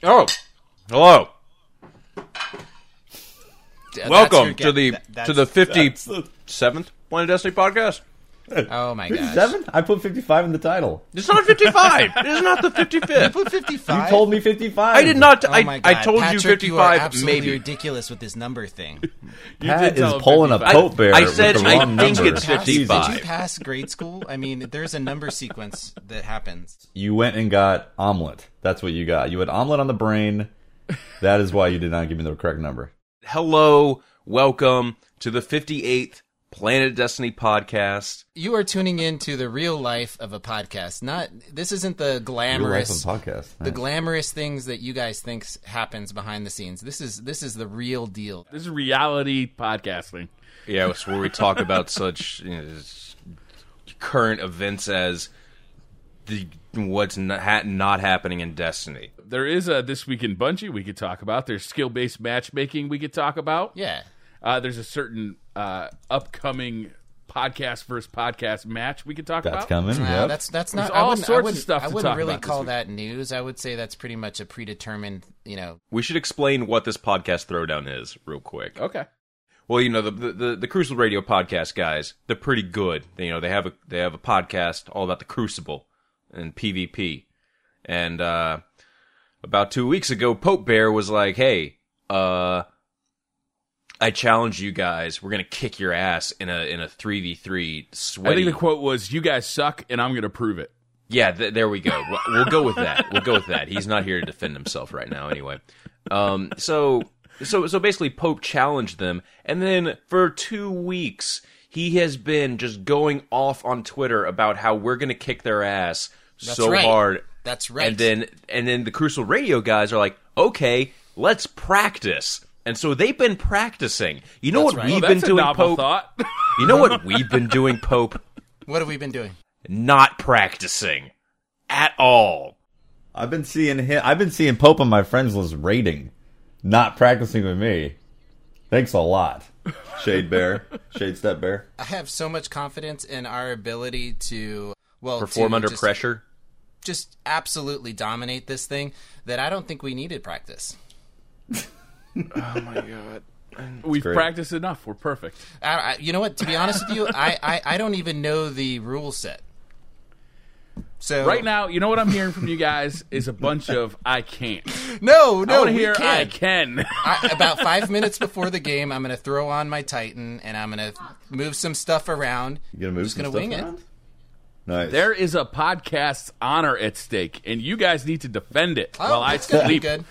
Oh, hello. Welcome to the 57th Planet Destiny podcast. Oh my gosh. 57? I put 55 in the title. It's not 55. It is not the 55th. You put 55? You told me 55. I did not. Oh my God. I told Patrick, you 55. You are absolutely maybe ridiculous with this number thing. Pat is pulling a Pope Bear. I said with the I wrong think number. it's 55. Did you pass grade school? I mean, there's a number sequence that happens. You went and got omelet. That's what you got. You had omelet on the brain. That is why you did not give me the correct number. Hello, welcome to the 58th Planet Destiny podcast. You are tuning into the real life of a podcast. This isn't the glamorous Real life of a podcast. Nice. the glamorous things that you guys think happens behind the scenes. This is the real deal. This is reality podcasting. Yeah, it's where we talk about such current events as what's not happening in Destiny. There is a This Week in Bungie we could talk about. There's skill-based matchmaking we could talk about. Yeah. There's a certain upcoming podcast versus podcast match we could talk That's about. coming. Yep. That's not There's I all wouldn't- sorts I of wouldn't- stuff I to wouldn't talk really about this call week. that news. I would say that's pretty much a predetermined, We should explain what this podcast throwdown is real quick. Okay. Well, the Crucible Radio podcast guys, they're pretty good. They have a podcast all about the Crucible and PvP. And about 2 weeks ago, Pope Bear was like, "Hey, I challenge you guys. We're gonna kick your ass in a 3v3 sweaty." I think the quote was, "You guys suck, and I'm going to prove it." Yeah, there we go. We'll go with that. He's not here to defend himself right now, anyway. So basically, Pope challenged them, and then for 2 weeks, he has been just going off on Twitter about how we're gonna kick their ass so hard. That's right. And then the Crucible Radio guys are like, "Okay, let's practice." And so they've been practicing. You know That's what right. we've Oh, been that's a doing, novel Pope? thought. You know what we've been doing, Pope? What have we been doing? Not practicing at all. I've been seeing Pope on my friends list rating, not practicing with me. Thanks a lot, Shade Bear, Shade Step Bear. I have so much confidence in our ability to Perform under pressure. Just absolutely dominate this thing that I don't think we needed practice. Oh my god. We've great. practiced enough. We're perfect. You know what? To be honest with you, I don't even know the rule set. So Right now, you know what I'm hearing from you guys is a bunch of "I can't." no, I want to we hear "I can't. can." About 5 minutes before the game, I'm going to throw on my Titan and I'm going to move some stuff around. You gonna move Just some gonna stuff wing around? it. Nice. There is a podcast's honor at stake, and you guys need to defend it Oh, while I that's gonna be sleep. good.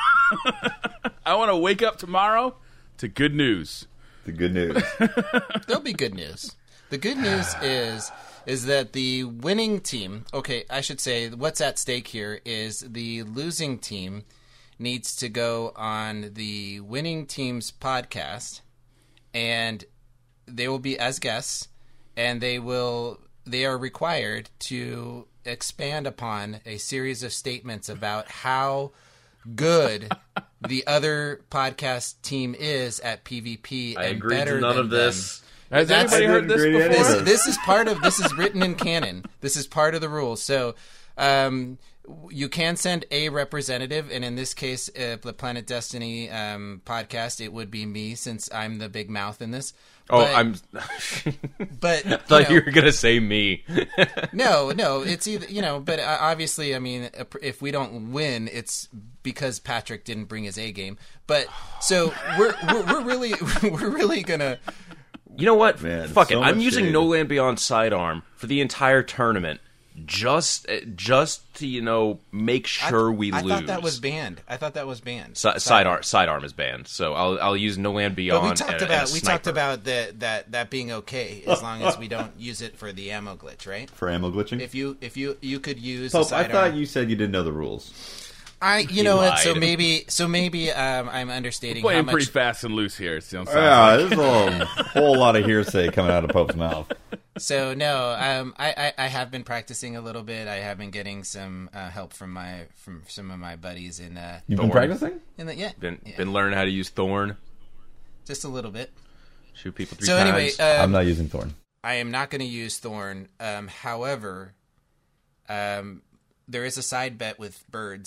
I want to wake up tomorrow to good news. The good news. There'll be good news. The good news is that the winning team, okay, I should say what's at stake here is the losing team needs to go on the winning team's podcast, and they will be as guests, and they are required to expand upon a series of statements about how good the other podcast team is at PvP. I and agree better to none than of this. them. Has That's- anybody I heard didn't this agree to any before? of This is written in canon. This is part of the rules. So you can send a representative, and in this case, the Planet Destiny podcast, it would be me since I'm the big mouth in this. I But thought you were gonna say me. no, it's either But obviously, I mean, if we don't win, it's because Patrick didn't bring his A game. But so we're really gonna. You know what? Man, Fuck so it. I'm much using shade. No Land Beyond Sidearm for the entire tournament, just to make sure we lose. I thought that was banned. Sidearm is banned, so I'll use No Land Beyond. But and a we sniper. talked about that being okay as long as we don't use it for the ammo glitch, right? For ammo glitching? If you could use Pope, a I sidearm. thought you said you didn't know the rules. You know what? So lied. maybe I'm understating how Playing much. pretty fast and loose here. It sounds Yeah, there's a whole lot of hearsay coming out of Pope's mouth. So no, I have been practicing a little bit. I have been getting some help from some of my buddies in You've been practicing? Been learning how to use Thorn. Just a little bit. Shoot people 3 So times. anyway, I'm not using Thorn. I am not going to use Thorn. However, there is a side bet with birds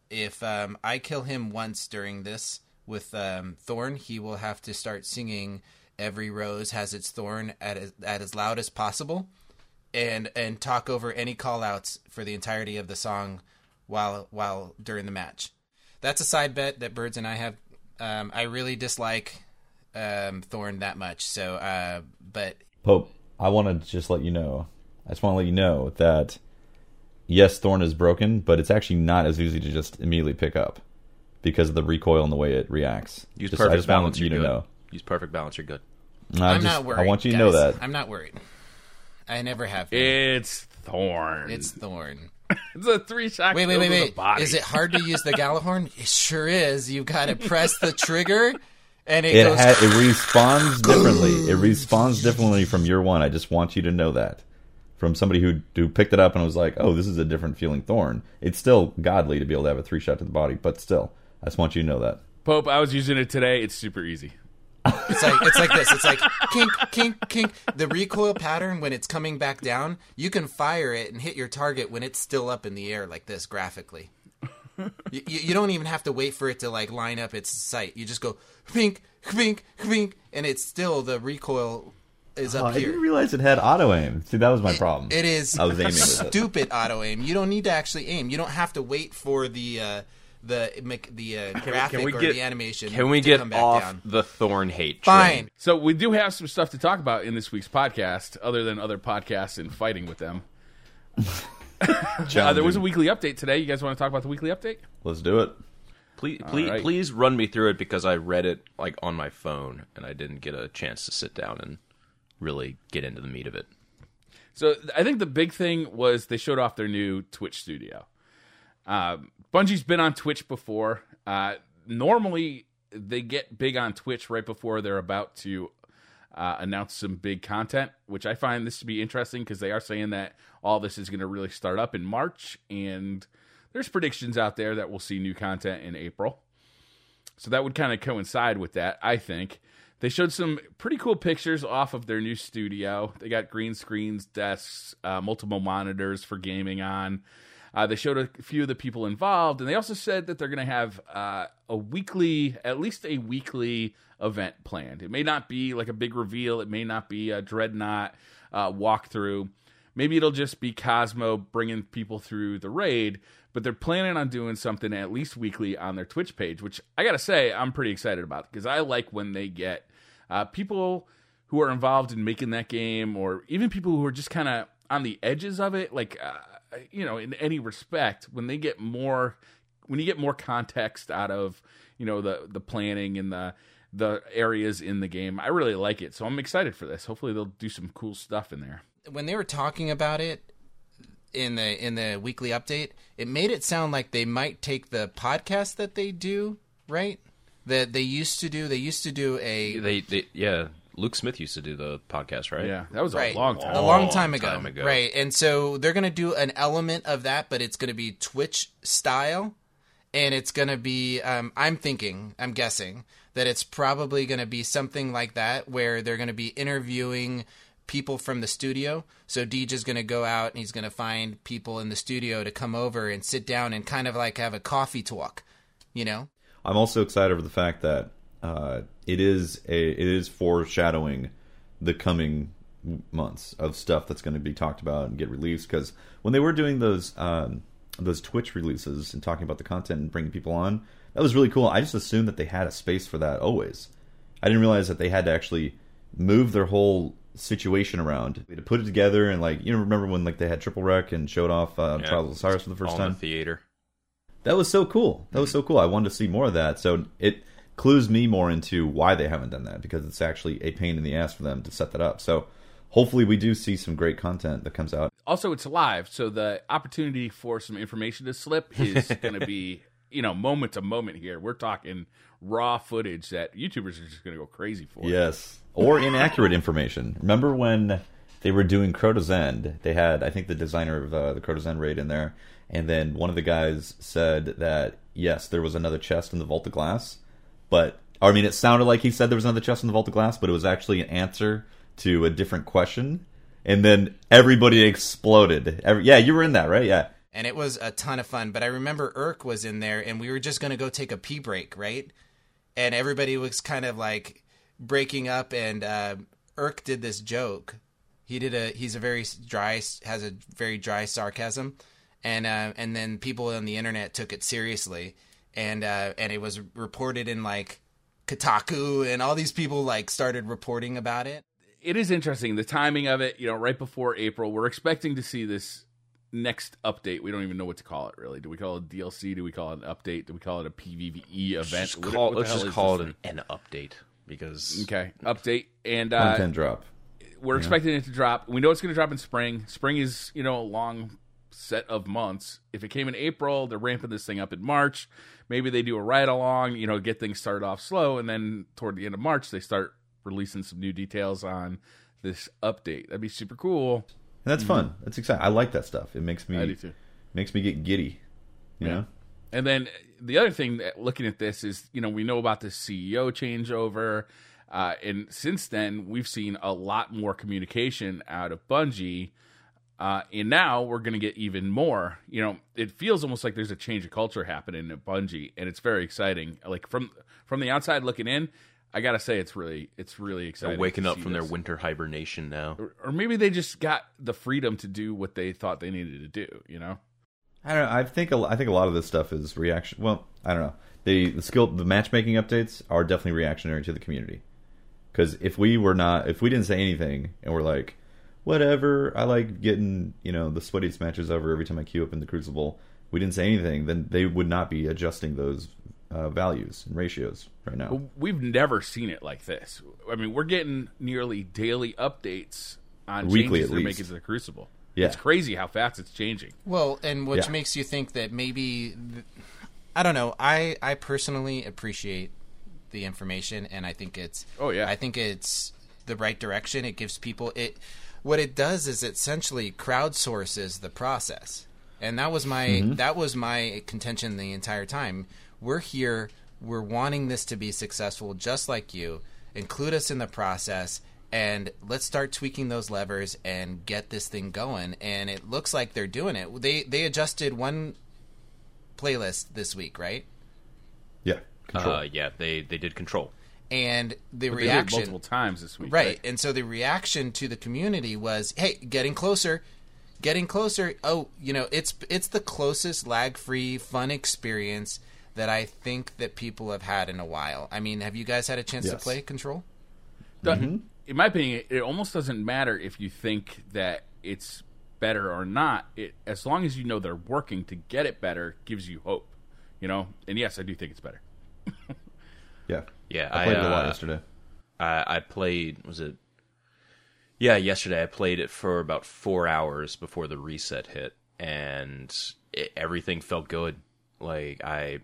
if I kill him once during this with Thorn, he will have to start singing "Every Rose Has Its Thorn" at as loud as possible, and talk over any call-outs for the entirety of the song while during the match. That's a side bet that Birds and I have. I really dislike Thorn that much. So, but Pope, I want to just let you know. I just want to let you know that yes, Thorn is broken, but it's actually not as easy to just immediately pick up because of the recoil and the way it reacts. Use I perfect just balance. want you You're to good. know. Use perfect balance. You're good. I'm not worried. I want you to guys. know that. I'm not worried. I never have been. It's Thorn. It's Thorn. It's a 3-shot. Wait. kill to the body. Is it hard to use the Gallahorn? It sure is. You've got to press the trigger, and it goes. It respawns differently. It respawns differently from year one. I just want you to know that. From somebody who picked it up and was like, oh, this is a different feeling Thorn. It's still godly to be able to have a 3-shot to the body, but still, I just want you to know that. Pope, I was using it today. It's super easy. It's like this. It's like kink, kink, kink. The recoil pattern when it's coming back down, you can fire it and hit your target when it's still up in the air like this graphically. You don't even have to wait for it to like line up its sight. You just go pink, pink, pink, and it's still the recoil is up I here. didn't realize it had auto aim. See, that was my problem. It is I was aiming with it. stupid auto aim. You don't need to actually aim. You don't have to wait for the graphic or the animation. Can we to get come back off down. the Thorn hate Fine. train? So we do have some stuff to talk about in this week's podcast, other than other podcasts and fighting with them. There was a weekly update today. You guys want to talk about the weekly update? Let's do it. Please run me through it because I read it like on my phone and I didn't get a chance to sit down and really get into the meat of it. So I think the big thing was they showed off their new Twitch studio. Bungie's been on Twitch before. Normally, they get big on Twitch right before they're about to announce some big content, which I find this to be interesting because they are saying that all this is going to really start up in March, and there's predictions out there that we'll see new content in April. So that would kind of coincide with that, I think. They showed some pretty cool pictures off of their new studio. They got green screens, desks, multiple monitors for gaming on. They showed a few of the people involved, and they also said that they're going to have at least a weekly event planned. It may not be like a big reveal. It may not be a Dreadnought walkthrough. Maybe it'll just be Cosmo bringing people through the raid, but they're planning on doing something at least weekly on their Twitch page, which I got to say I'm pretty excited about because I like when they get people who are involved in making that game or even people who are just kind of on the edges of it, like, in any respect, when you get more context out of, the planning and the areas in the game, I really like it. So I'm excited for this. Hopefully they'll do some cool stuff in there. When they were talking about it in the weekly update, it made it sound like they might take the podcast that they do, right? That they used to do. They used to do Luke Smith used to do the podcast, right? Yeah, that was right. a long time. A long time ago. ago. Right. And so they're going to do an element of that, but it's going to be Twitch style. And it's going to be, I'm guessing, that it's probably going to be something like that, where they're going to be interviewing people from the studio. So Deej is going to go out and he's going to find people in the studio to come over and sit down and kind of like have a coffee talk, I'm also excited for the fact that it is foreshadowing the coming months of stuff that's going to be talked about and get released. Because when they were doing those Twitch releases and talking about the content and bringing people on, that was really cool. I just assumed that they had a space for that always. I didn't realize that they had to actually move their whole situation around to put it together. And remember when they had Triple Rec and showed off Trials of Osiris for the first time? In the theater. That was so cool. I wanted to see more of that. So it clues me more into why they haven't done that, because it's actually a pain in the ass for them to set that up. So hopefully we do see some great content that comes out. Also, it's live, so the opportunity for some information to slip is going to be, moment to moment here. We're talking raw footage that YouTubers are just going to go crazy for. Yes. Or inaccurate information. Remember when they were doing Crota's End? They had, I think, the designer of the Crota's End raid in there. And then one of the guys said that, yes, there was another chest in the Vault of Glass. But, it sounded like he said there was another chest in the Vault of Glass, but it was actually an answer to a different question. And then everybody exploded. Yeah, you were in that, right? Yeah. and it was a ton of fun. But I remember Irk was in there, and we were just going to go take a pee break, right? And everybody was kind of like breaking up, and Irk did this joke. He's a very dry, has a very dry sarcasm, and then people on the internet took it seriously, and it was reported in like Kotaku, and all these people like started reporting about it. It is interesting, the timing of it, right before April. We're expecting to see this next update. We don't even know what to call it, really. Do we call it DLC? Do we call it an update? Do we call it a PvE event? Let's just call it an update, because... Okay, update. And content drop. We're expecting it to drop. We know it's going to drop in spring. Spring is, a long set of months. If it came in April, they're ramping this thing up in March. Maybe they do a ride-along, get things started off slow, and then toward the end of March, they start releasing some new details on this update. That'd be super cool. And that's fun. That's exciting. I like that stuff. It makes me I do too. Makes me get giddy. You know? And then the other thing, looking at this, is we know about the CEO changeover, and since then we've seen a lot more communication out of Bungie, and now we're going to get even more. It feels almost like there's a change of culture happening at Bungie, and it's very exciting. Like from the outside looking in, I gotta say, it's really exciting. They're waking up from their winter hibernation now, or maybe they just got the freedom to do what they thought they needed to do. I don't know. I think a lot of this stuff is reaction. Well, I don't know. The matchmaking updates are definitely reactionary to the community. Because if we didn't say anything and we're like, whatever, I like getting the sweatiest matches ever every time I queue up in the Crucible. We didn't say anything, then they would not be adjusting those values and ratios right now. We've never seen it like this. I mean, we're getting nearly daily updates on Weekly, changes at they're least. making to the Crucible. Yeah. It's crazy how fast it's changing. Well, and which makes you think that maybe, I don't know. I personally appreciate the information, and I think it's. Oh yeah. I think it's the right direction. It gives people it. What it does is it essentially crowdsources the process, and that was my contention the entire time. We're here. We're wanting this to be successful, just like you. Include us in the process, and let's start tweaking those levers and get this thing going. And it looks like they're doing it. They adjusted one playlist this week, right? Yeah. Control. They did Control. And the But reaction they did it multiple times this week, right? And so the reaction to the community was, "Hey, getting closer." Oh, it's the closest lag-free, fun experience that I think that people have had in a while. I mean, have you guys had a chance to play Control? In my opinion, it almost doesn't matter if you think that it's better or not. As long as you know they're working to get it better, gives you hope. And yes, I do think it's better. Yeah. Yeah, I played it a lot yesterday. I played, yesterday I played it for about 4 hours before the reset hit, and everything felt good. Like,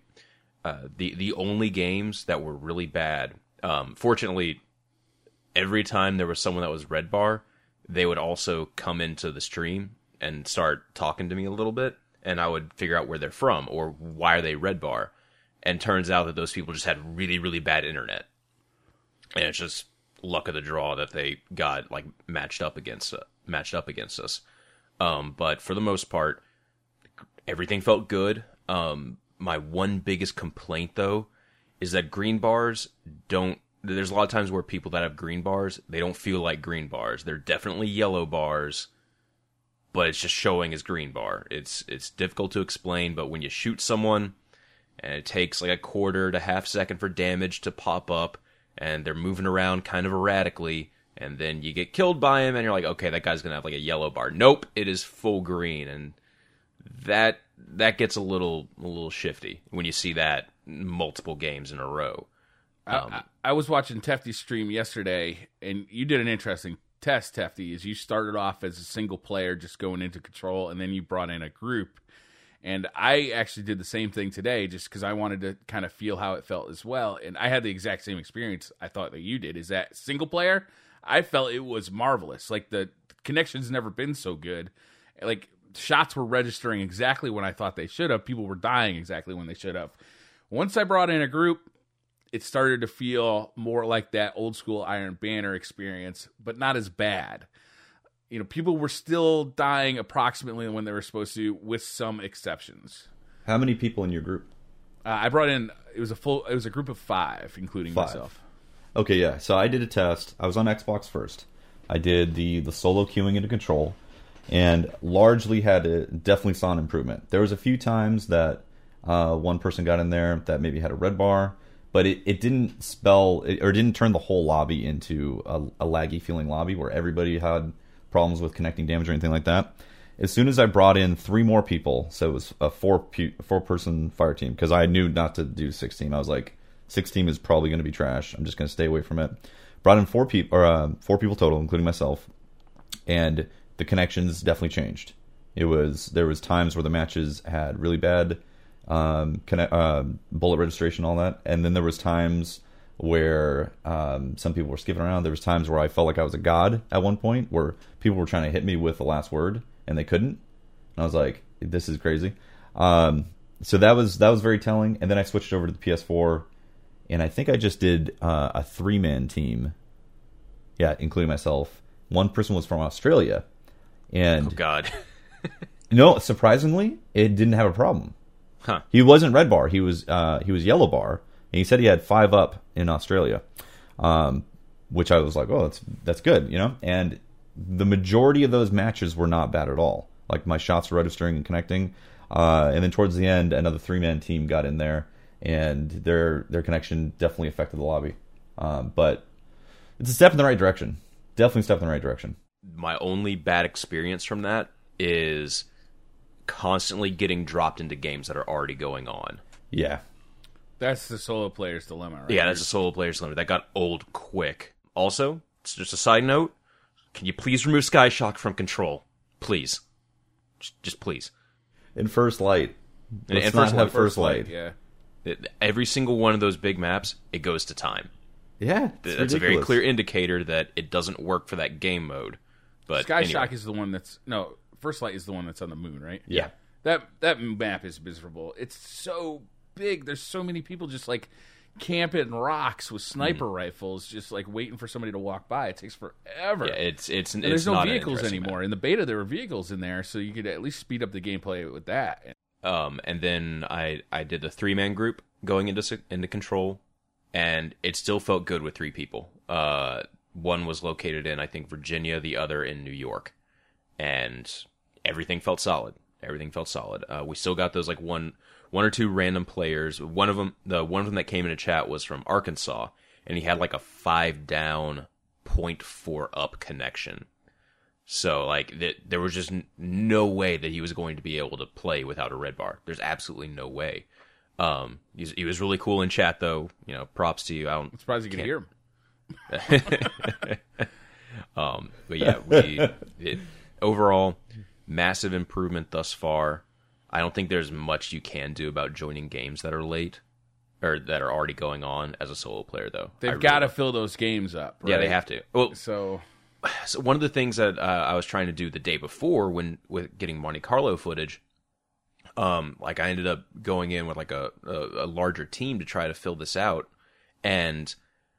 the only games that were really bad, fortunately, every time there was someone that was red bar, they would also come into the stream and start talking to me a little bit, and I would figure out where they're from, or why are they red bar. And turns out that those people just had really, really bad internet. And it's just luck of the draw that they got like matched up against us. But for the most part, everything felt good. My one biggest complaint though is that green bars don't. There's a lot of times where people that have green bars, they don't feel like green bars. They're definitely yellow bars, but it's just showing as green bar. It's difficult to explain, but when you shoot someone, and it takes like a quarter to half second for damage to pop up, and they're moving around kind of erratically, and then you get killed by him, and you're like, okay, that guy's gonna have like a yellow bar. Nope, it is full green, and that gets a little shifty when you see that multiple games in a row. I was watching Tefty's stream yesterday, and you did an interesting test, Tefty, is you started off as a single player just going into Control, and then you brought in a group. And I actually did the same thing today just because I wanted to kind of feel how it felt as well. And I had the exact same experience I thought that you did. Is that single player, I felt it was marvelous. Like, the connection's never been so good. Like, shots were registering exactly when I thought they should have. People were dying exactly when they should have. Once I brought in a group, it started to feel more like that old school Iron Banner experience, but not as bad. people were still dying approximately when they were supposed to, with some exceptions. How many people in your group? I brought in, it was a group of 5, including 5. myself. Okay, yeah. So I did a test. I was on Xbox first. I did the solo queuing into Control, and largely definitely saw an improvement. There was a few times that one person got in there that maybe had a red bar, but it didn't didn't turn the whole lobby into a laggy feeling lobby where everybody had problems with connecting damage or anything like that. As soon as I brought in 3 more people, so it was a 4-person fire team, because I knew not to do 6 team. I was like, 6 team is probably going to be trash. I'm just going to stay away from it. Brought in 4 people total, including myself, and the connections definitely changed. There was times where the matches had really bad bullet registration, all that, and then there was times where some people were skipping around. There was times where I felt like I was a god at one point, where people were trying to hit me with the last word and they couldn't, and I was like, "This is crazy." So that was very telling. And then I switched over to the PS4, and I think I just did a 3-man team. Yeah, including myself. One person was from Australia, and Oh God. no, surprisingly, it didn't have a problem. Huh. He wasn't red bar. He was yellow bar, and he said he had 5 up in Australia, which I was like, oh, that's good, And the majority of those matches were not bad at all. Like, my shots were registering and connecting, and then towards the end, another 3-man team got in there, and their connection definitely affected the lobby. But it's a step in the right direction. Definitely a step in the right direction. My only bad experience from that is constantly getting dropped into games that are already going on. Yeah. That's the solo player's dilemma, right? Yeah, that's a solo player's limit. That got old quick. Also, it's just a side note, can you please remove Skyshock from Control? Please. Just please. In First Light. Let's And not First have Light. First Light. Yeah. Every single one of those big maps, it goes to time. Yeah, That's a very clear indicator that it doesn't work for that game mode. But Skyshock anyway. is the one that's... No, First Light is the one that's on the moon, right? Yeah. That map is miserable. It's so big. There's so many people just, like, camping rocks with sniper rifles, just, like, waiting for somebody to walk by. It takes forever. Yeah, it's and there's no not an vehicles interesting anymore. map. In the beta, there were vehicles in there, so you could at least speed up the gameplay with that. And then I did the 3-man group going into Control, and it still felt good with 3 people. One was located in, I think, Virginia, the other in New York, and everything felt solid. We still got those like one or two random players. One of them that came into chat was from Arkansas, and he had like a 5 down, 0.4 up connection. So like there was just no way that he was going to be able to play without a red bar. There's absolutely no way. He was really cool in chat though. Props to you. I'm surprised you can hear him. But yeah, overall, massive improvement thus far. I don't think there's much you can do about joining games that are late or that are already going on as a solo player, though. They've got to fill those games up, right? Yeah, they have to. Well, So one of the things that I was trying to do the day before with getting Monte Carlo footage, like I ended up going in with like a larger team to try to fill this out, and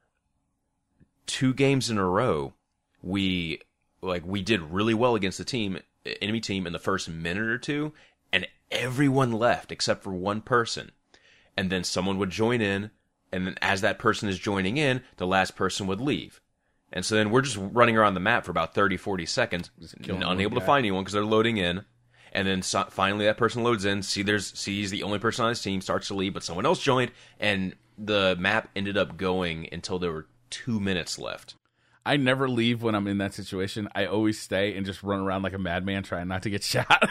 2 games in a row, we did really well against the enemy team in the first minute or 2, and everyone left except for one person. And then someone would join in, and then as that person is joining in, the last person would leave. And so then we're just running around the map for about 30, 40 seconds, unable to find anyone because they're loading in. And then finally that person loads in, sees the only person on his team, starts to leave, but someone else joined, and the map ended up going until there were 2 minutes left. I never leave when I'm in that situation. I always stay and just run around like a madman trying not to get shot.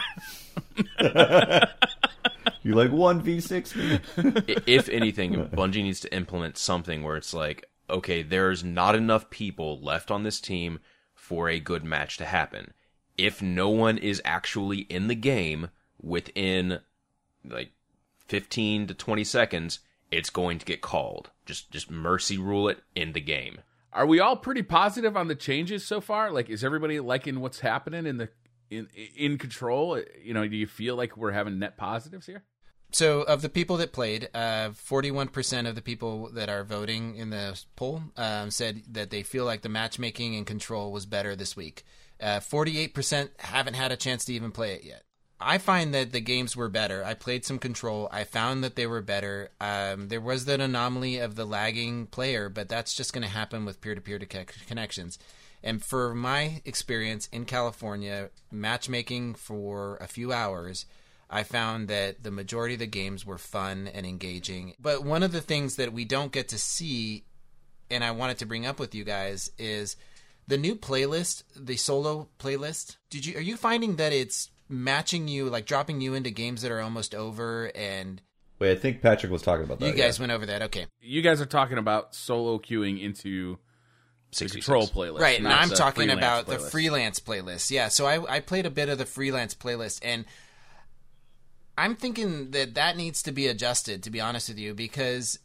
You like 1v6 me? If anything, Bungie needs to implement something where it's like, okay, there's not enough people left on this team for a good match to happen. If no one is actually in the game within like 15 to 20 seconds, it's going to get called. Just mercy rule it in the game. Are we all pretty positive on the changes so far? Like, is everybody liking what's happening in Control? Do you feel like we're having net positives here? So, of the people that played, 41% of the people that are voting in the poll said that they feel like the matchmaking in Control was better this week. 48% haven't had a chance to even play it yet. I find that the games were better. I played some Control. I found that they were better. There was that anomaly of the lagging player, but that's just going to happen with peer-to-peer connections. And for my experience in California, matchmaking for a few hours, I found that the majority of the games were fun and engaging. But one of the things that we don't get to see, and I wanted to bring up with you guys, is the new playlist, the solo playlist. Are you finding that it's matching you, like dropping you into games that are almost over? And wait, I think Patrick was talking about that. You guys went over that. Okay. You guys are talking about solo queuing into the Control playlist. Right, and I'm talking about playlist. the freelance playlist. Yeah, so I played a bit of the freelance playlist, and I'm thinking that needs to be adjusted, to be honest with you, because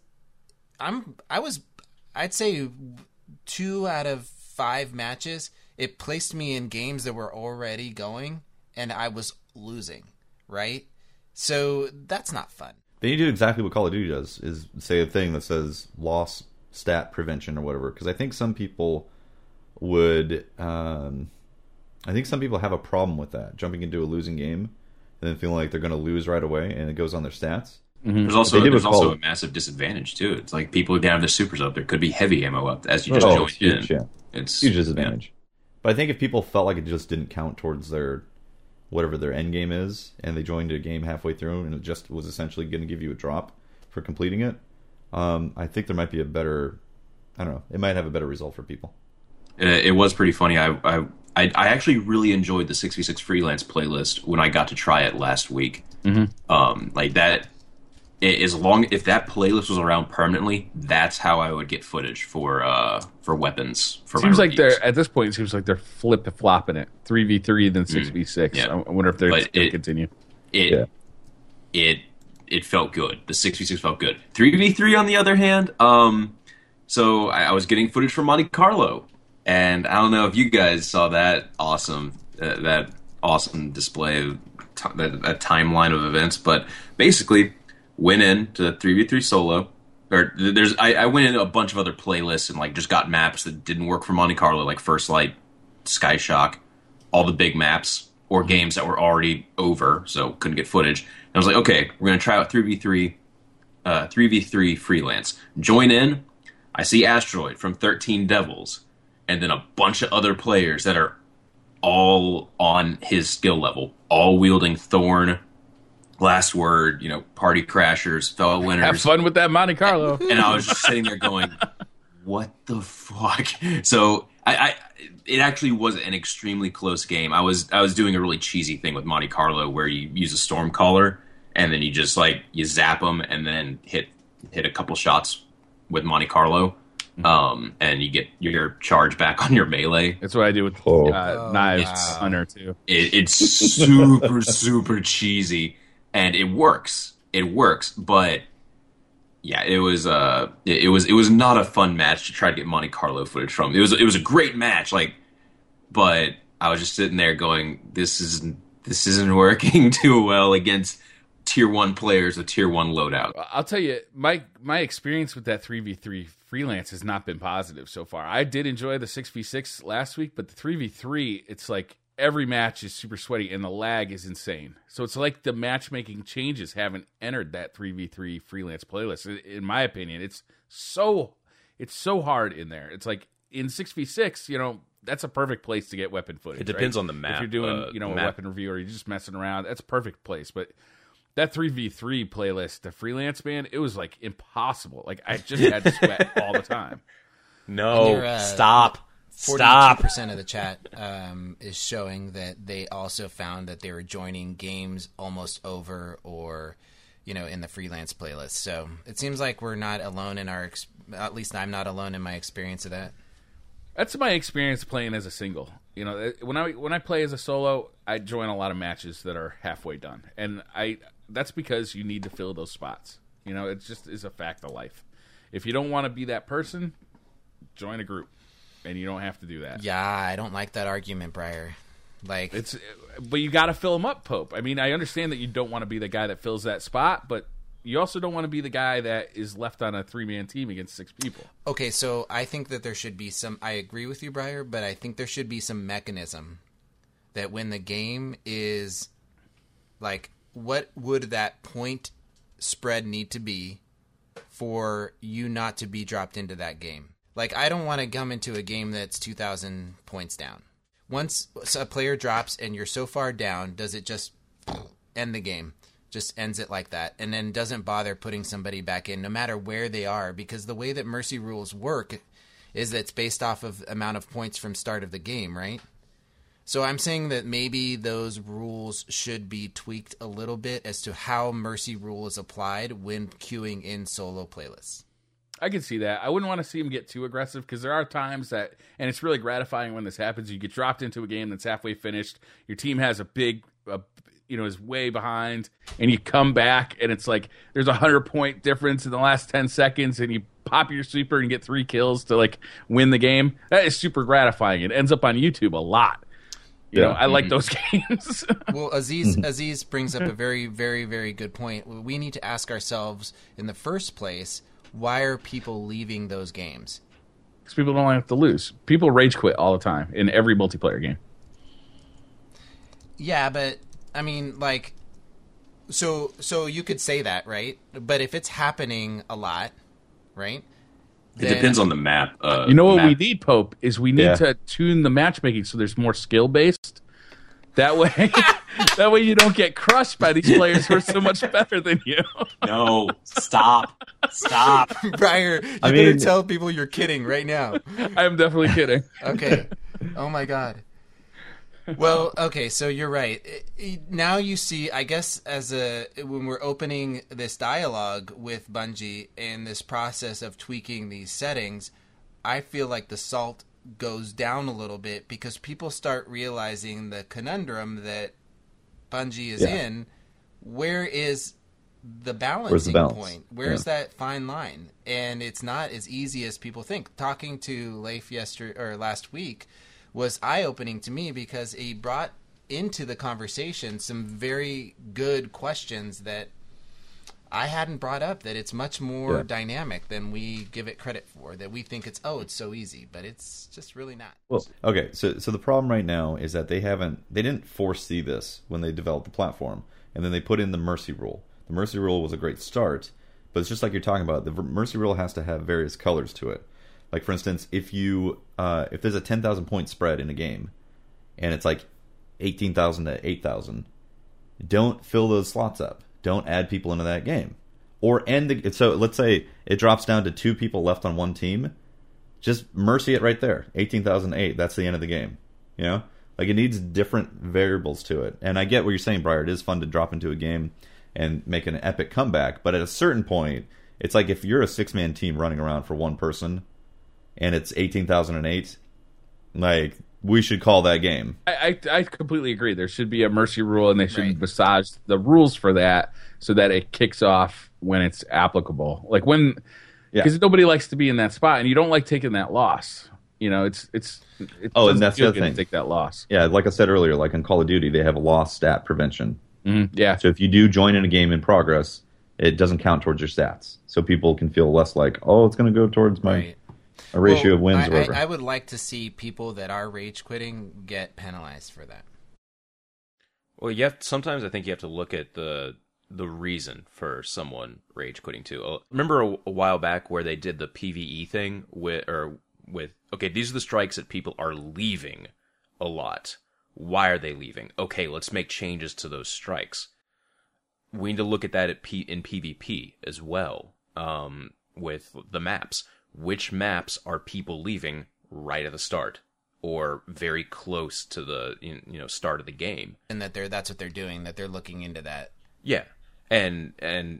I'd say 2 out of 5 matches, it placed me in games that were already going, and I was losing, right? So that's not fun. They need to do exactly what Call of Duty does, is say a thing that says loss stat prevention or whatever. Because I think some people would, have a problem with that, jumping into a losing game and then feeling like they're going to lose right away, and it goes on their stats. Mm-hmm. There's also a massive disadvantage too. It's like people who don't have their supers up, there could be heavy ammo up as you just joined huge, in. Yeah. It's huge disadvantage. Yeah. But I think if people felt like it just didn't count towards their whatever their end game is, and they joined a game halfway through and it just was essentially going to give you a drop for completing it, I think there might be a better, I don't know, it might have a better result for people. It was pretty funny. I actually really enjoyed the 6v6 freelance playlist when I got to try it last week. Mm-hmm. Like that, if that playlist was around permanently, that's how I would get footage for weapons. Seems like they're at this point. It seems like they're flip-flopping it 3v3 then 6v6. Yeah. I wonder if they're going to continue. It felt good. The 6v6 felt good. 3v3 on the other hand, so I was getting footage from Monte Carlo, and I don't know if you guys saw that awesome display, that timeline of events, but basically went into 3v3 solo. I went into a bunch of other playlists and like just got maps that didn't work for Monte Carlo, like First Light, Sky Shock, all the big maps or games that were already over, so couldn't get footage. And I was like, okay, we're gonna try out 3v3 freelance. Join in. I see Asteroid from 13 Devils, and then a bunch of other players that are all on his skill level, all wielding Thorn, Last Word, Party Crashers, Fellow Winners. Have fun with that Monte Carlo. And I was just sitting there going, what the fuck? So it actually was an extremely close game. I was doing a really cheesy thing with Monte Carlo where you use a Stormcaller and then you just you zap them and then hit a couple shots with Monte Carlo. And you get your charge back on your melee. That's what I do with Knives Hunter too. It's super, super cheesy. And it works. But yeah, it was not a fun match to try to get Monte Carlo footage from. It was a great match, but I was just sitting there going, this isn't working too well against tier 1 players with tier 1 loadout. I'll tell you, my experience with that 3v3 freelance has not been positive so far. I did enjoy the 6v6 last week, but the 3v3, it's like every match is super sweaty and the lag is insane. So it's like the matchmaking changes haven't entered that 3v3 freelance playlist. In my opinion, it's so hard in there. It's like in 6v6, that's a perfect place to get weapon footage. It depends right? on the map. If you're doing, a weapon review or you're just messing around, that's a perfect place. But that 3v3 playlist, the freelance man, it was like impossible. Like I just had to sweat all the time. No, stop. 42% of the chat is showing that they also found that they were joining games almost over or, in the freelance playlist. So it seems like we're not alone in at least I'm not alone in my experience of that. That's my experience playing as a single. When I play as a solo, I join a lot of matches that are halfway done. And that's because you need to fill those spots. It just is a fact of life. If you don't want to be that person, join a group. And you don't have to do that. Yeah, I don't like that argument, Briar. But you got to fill them up, Pope. I mean, I understand that you don't want to be the guy that fills that spot, but you also don't want to be the guy that is left on a 3-man team against 6 people. Okay, so I think that there should be some. I agree with you, Briar, but I think there should be some mechanism that when the game is like, what would that point spread need to be for you not to be dropped into that game? Like, I don't want to come into a game that's 2,000 points down. Once a player drops and you're so far down, does it just end the game? Just ends it like that, and then doesn't bother putting somebody back in, no matter where they are, because the way that mercy rules work is that it's based off of amount of points from start of the game, right? So I'm saying that maybe those rules should be tweaked a little bit as to how mercy rule is applied when queuing in solo playlists. I can see that. I wouldn't want to see him get too aggressive, because there are times that, and it's really gratifying when this happens, you get dropped into a game that's halfway finished, your team has a big, is way behind, and you come back, and it's like there's a 100-point difference in the last 10 seconds, and you pop your sweeper and get 3 kills to like win the game. That is super gratifying. It ends up on YouTube a lot. You know, I like those games. Well, Aziz brings up a very, very, very good point. We need to ask ourselves in the first place, why are people leaving those games? Because people don't have to lose. People rage quit all the time in every multiplayer game. Yeah, but I mean, like, so you could say that, right? But if it's happening a lot, right? It depends on the map. You know what we need, Pope, is we need to tune the matchmaking so there's more skill-based. That way you don't get crushed by these players who are so much better than you. No, stop. Briar, you better tell people you're kidding right now. I'm definitely kidding. Okay. Oh, my God. Well, okay, so you're right. Now you see, I guess, when we're opening this dialogue with Bungie and this process of tweaking these settings, I feel like the salt goes down a little bit because people start realizing the conundrum that Bungie is in. Where is the balancing point? Where's that fine line? And it's not as easy as people think. Talking to Leif last week was eye-opening to me because he brought into the conversation some very good questions that I hadn't brought up, that it's much more dynamic than we give it credit for, that we think it's so easy, but it's just really not. Well, okay, so the problem right now is that they didn't foresee this when they developed the platform, and then they put in the mercy rule. The mercy rule was a great start, but it's just like you're talking about. The mercy rule has to have various colors to it. Like, for instance, if there's a 10,000 point spread in a game, and it's like 18,000 to 8,000, don't fill those slots up. Don't add people into that game. Or so let's say it drops down to 2 people left on one team. Just mercy it right there. 18,008. That's the end of the game. You know? Like, it needs different variables to it. And I get what you're saying, Briar. It is fun to drop into a game and make an epic comeback. But at a certain point, it's like if you're a 6-man team running around for one person, and it's 18,008, like, we should call that game. I completely agree. There should be a mercy rule, and they should massage the rules for that so that it kicks off when it's applicable. Like because nobody likes to be in that spot, and you don't like taking that loss. You know, and that's the other thing. To take that loss. Yeah, like I said earlier, like in Call of Duty, they have a loss stat prevention. Mm-hmm. Yeah. So if you do join in a game in progress, it doesn't count towards your stats. So people can feel less like, it's going to go towards my a ratio of wins or whatever. I would like to see people that are rage quitting get penalized for that. Well, sometimes I think you have to look at the reason for someone rage quitting too. Remember a while back where they did the PvE thing with okay, these are the strikes that people are leaving a lot. Why are they leaving? Okay, let's make changes to those strikes. We need to look at that in PvP as well, with the maps. Which maps are people leaving right at the start, or very close to the start of the game? And that's what they're doing. That they're looking into that. Yeah, and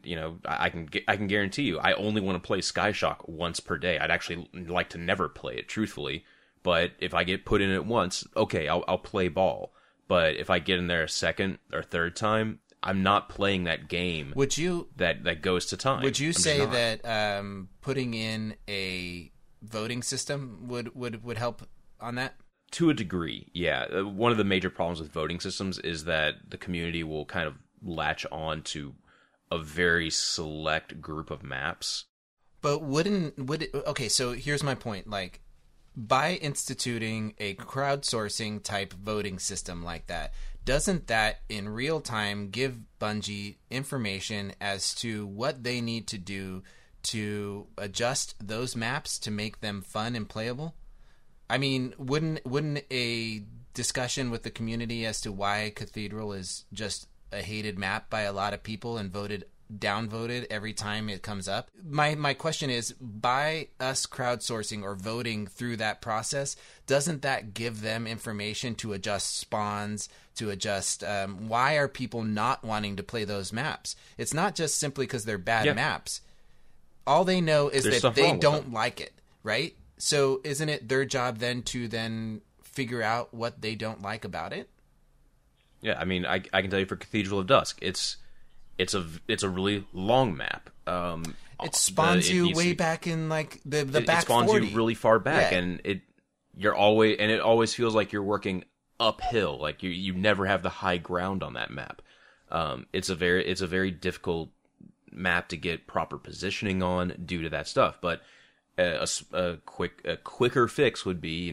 I can guarantee you, I only want to play Skyshock once per day. I'd actually like to never play it, truthfully. But if I get put in it once, okay, I'll play ball. But if I get in there a second or third time, I'm not playing that game. Would you that goes to time? Would you say that putting in a voting system would help on that? To a degree, yeah. One of the major problems with voting systems is that the community will kind of latch on to a very select group of maps. But okay, so here's my point. Like, by instituting a crowdsourcing type voting system like that, doesn't that in real time give Bungie information as to what they need to do to adjust those maps to make them fun and playable? I mean, wouldn't a discussion with the community as to why Cathedral is just a hated map by a lot of people and downvoted every time it comes up? My question is, by us crowdsourcing or voting through that process, doesn't that give them information to adjust spawns, to adjust why are people not wanting to play those maps? It's not just simply because they're bad maps. All they know is that they don't like it, right? So isn't it their job then to figure out what they don't like about it? Yeah, I mean, I can tell you for Cathedral of Dusk, it's a really long map. It spawns you way back in like the back 40. It spawns you really far back, and it always feels like you're working uphill. Like you never have the high ground on that map. It's a very difficult map to get proper positioning on due to that stuff. But a quicker fix would be,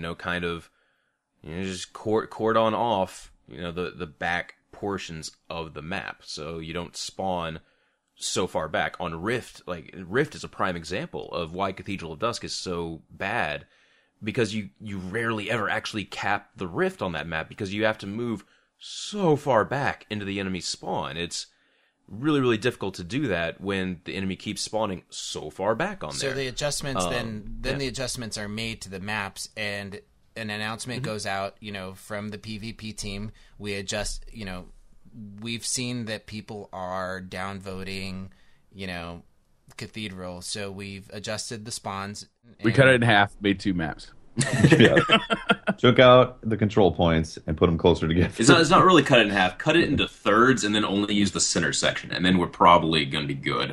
just cordon off, the back portions of the map, so you don't spawn so far back. On Rift, like Rift is a prime example of why Cathedral of Dusk is so bad, because you rarely ever actually cap the Rift on that map because you have to move so far back into the enemy spawn. It's really, really difficult to do that when the enemy keeps spawning so far back on there. So the adjustments the adjustments are made to the maps, and an announcement goes out, from the PvP team. We adjust, we've seen that people are downvoting, Cathedral, so we've adjusted the spawns. We cut it in half, made 2 maps. Yeah. Took out the control points and put them closer together. It's not really cut it in half. Cut it into thirds and then only use the center section, and then we're probably going to be good.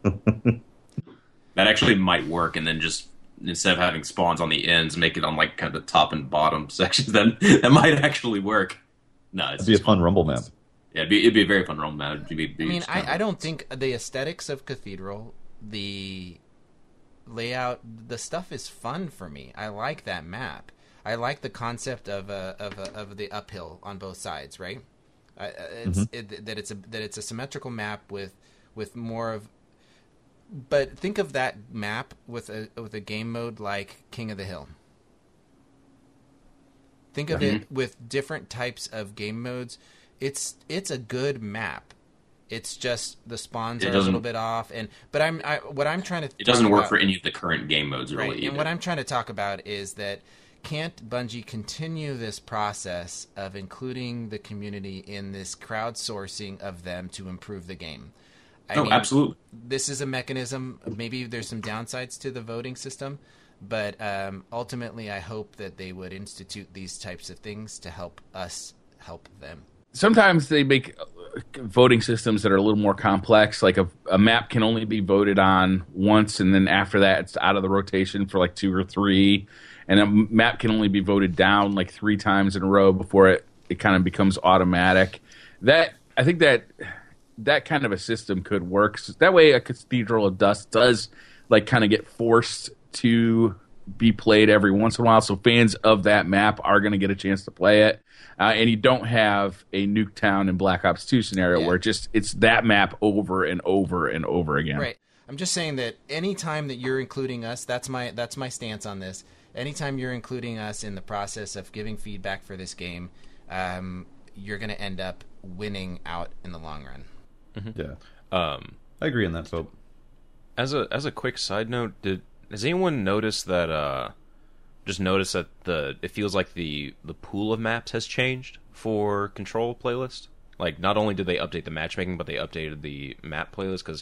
That actually might work, and then just instead of having spawns on the ends, make it on like kind of the top and bottom sections. Then that might actually work. No, it'd be a fun Rumble map. Yeah, it'd be a very fun Rumble map. I don't think the aesthetics of Cathedral, the layout, the stuff is fun for me. I like that map. I like the concept of the uphill on both sides, right? That it's a symmetrical map with more of. But think of that map with a game mode like King of the Hill. Think of it with different types of game modes. It's a good map. It's just the spawns are a little bit off, what I'm trying to. It doesn't work for any of the current game modes, really. Right. And what I'm trying to talk about is that can't Bungie continue this process of including the community in this crowdsourcing of them to improve the game? I mean, absolutely. This is a mechanism. Maybe there's some downsides to the voting system, but ultimately, I hope that they would institute these types of things to help us help them. Sometimes they make voting systems that are a little more complex. Like a map can only be voted on once, and then after that, it's out of the rotation for like 2 or 3. And a map can only be voted down like 3 times in a row before it kind of becomes automatic. I think that kind of a system could work. So that way a Cathedral of Dusk does like kind of get forced to be played every once in a while, so fans of that map are going to get a chance to play it. And you don't have a Nuketown and Black Ops 2 scenario where it's that map over and over and over again. Right. I'm just saying that anytime that you're including us, that's my stance on this. Anytime you're including us in the process of giving feedback for this game, you're going to end up winning out in the long run. Mm-hmm. Yeah. I agree on that, Pope. As a quick side note, has anyone noticed that it feels like the pool of maps has changed for Control playlist? Like, not only did they update the matchmaking, but they updated the map playlist, because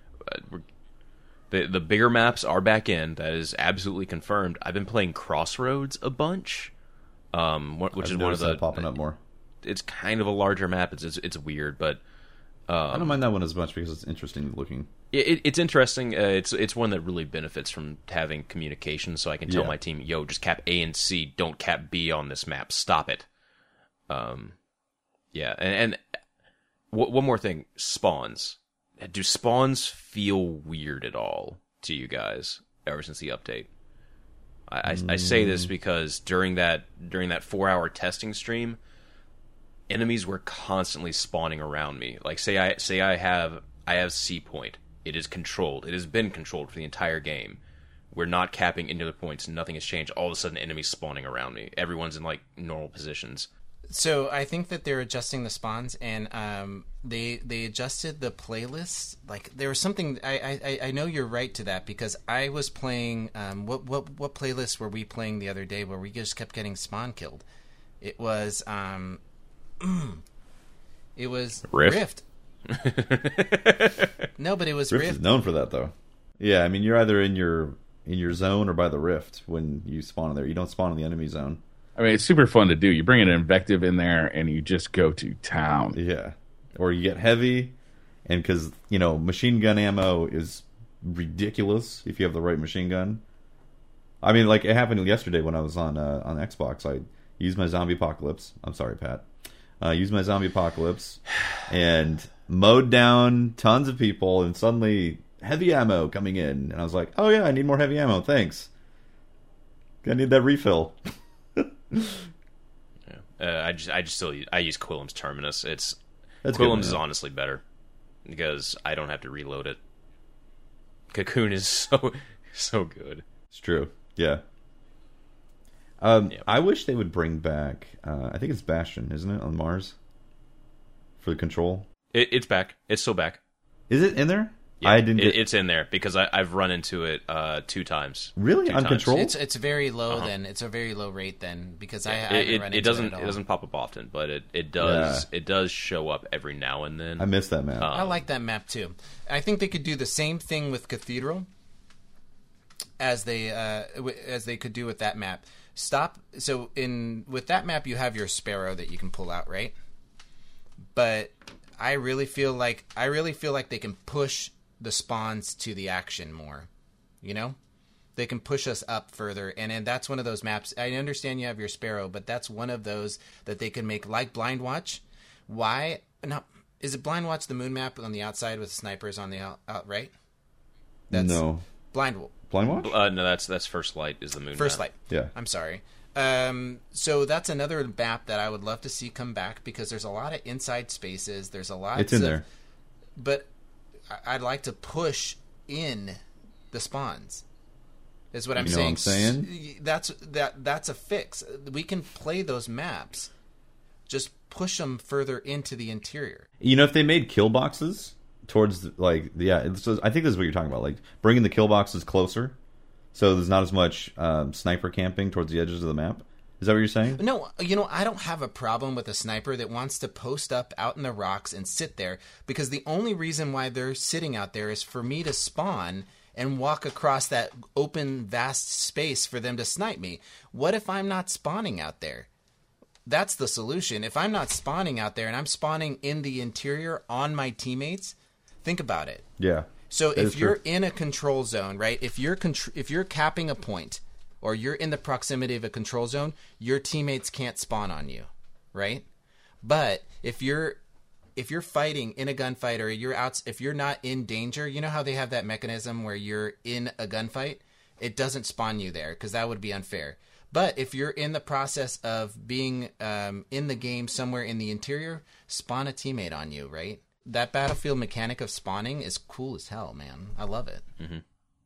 the bigger maps are back in. That is absolutely confirmed. I've been playing Crossroads a bunch, which is one of the popping up more. It's kind of a larger map. It's weird, but I don't mind that one as much because it's interesting looking. It's interesting. It's one that really benefits from having communication, so I can tell my team, "Yo, just cap A and C. Don't cap B on this map. Stop it." And one more thing: spawns. do spawns feel weird at all to you guys ever since the update? I say this because during that 4-hour testing stream, enemies were constantly spawning around me. Like say I have C point. It is controlled. It has been controlled for the entire game. We're not capping any other points. Nothing has changed. All of a sudden, enemies spawning around me. Everyone's in like normal positions. So I think that they're adjusting the spawns, and they adjusted the playlists. Like there was something. I know you're right to that, because I was playing. What playlist were we playing the other day where we just kept getting spawn killed? It was Rift. No, but it was Rift Rift. is known for that, though. Yeah, I mean, you're either in your zone or by the Rift when you spawn in there. You don't spawn in the enemy zone. I mean, it's super fun to do. You bring an invective in there, and you just go to town. Yeah, or you get heavy, and because machine gun ammo is ridiculous if you have the right machine gun. I mean, like it happened yesterday when I was on Xbox. I used my zombie apocalypse. I'm sorry, Pat. Used my zombie apocalypse and mowed down tons of people, and suddenly heavy ammo coming in, and I was like, "Oh yeah, I need more heavy ammo. Thanks. I need that refill." Yeah. I use Quillem's Terminus. That's Quillem's good, is honestly better because I don't have to reload it. Cocoon is so good. It's true. Yeah. I wish they would bring back. I think it's Bastion, isn't it, on Mars for the control? It's back. It's still back. Is it in there? Yeah, I didn't. It's in there because I've run into it 2 times. Really? Two On times. control? It's very low then. It's a very low rate then, because I haven't run into it at all. It doesn't pop up often, but it does. Yeah. It does show up every now and then. I miss that map. I like that map too. I think they could do the same thing with Cathedral as they could do with that map. With that map you have your Sparrow that you can pull out, right? But I really feel like they can push the spawns to the action more. They can push us up further, and that's one of those maps. I understand you have your Sparrow, but that's one of those that they can make, like Blind Watch. Why? No, is it Blind Watch the moon map on the outside with snipers on the out right? No. Blind Watch? No, that's First Light is the moon. First map. Light. Yeah. I'm sorry. So that's another map that I would love to see come back, because there's a lot of inside spaces. There's a lot. It's in there. But I'd like to push in the spawns. Is what I'm saying. What I'm saying? That's a fix. We can play those maps. Just push them further into the interior. If they made kill boxes towards I think this is what you're talking about, like bringing the kill boxes closer, so there's not as much sniper camping towards the edges of the map. Is that what you're saying? No, I don't have a problem with a sniper that wants to post up out in the rocks and sit there, because the only reason why they're sitting out there is for me to spawn and walk across that open, vast space for them to snipe me. What if I'm not spawning out there? That's the solution. If I'm not spawning out there and I'm spawning in the interior on my teammates, think about it. Yeah. So if you're in a control zone, right? If you're capping a point, or you're in the proximity of a control zone, your teammates can't spawn on you, right? But if you're fighting in a gunfight, or if you're not in danger, you know how they have that mechanism where you're in a gunfight? It doesn't spawn you there, because that would be unfair. But if you're in the process of being in the game somewhere in the interior, spawn a teammate on you, right? That Battlefield mechanic of spawning is cool as hell, man. I love it. Mm-hmm.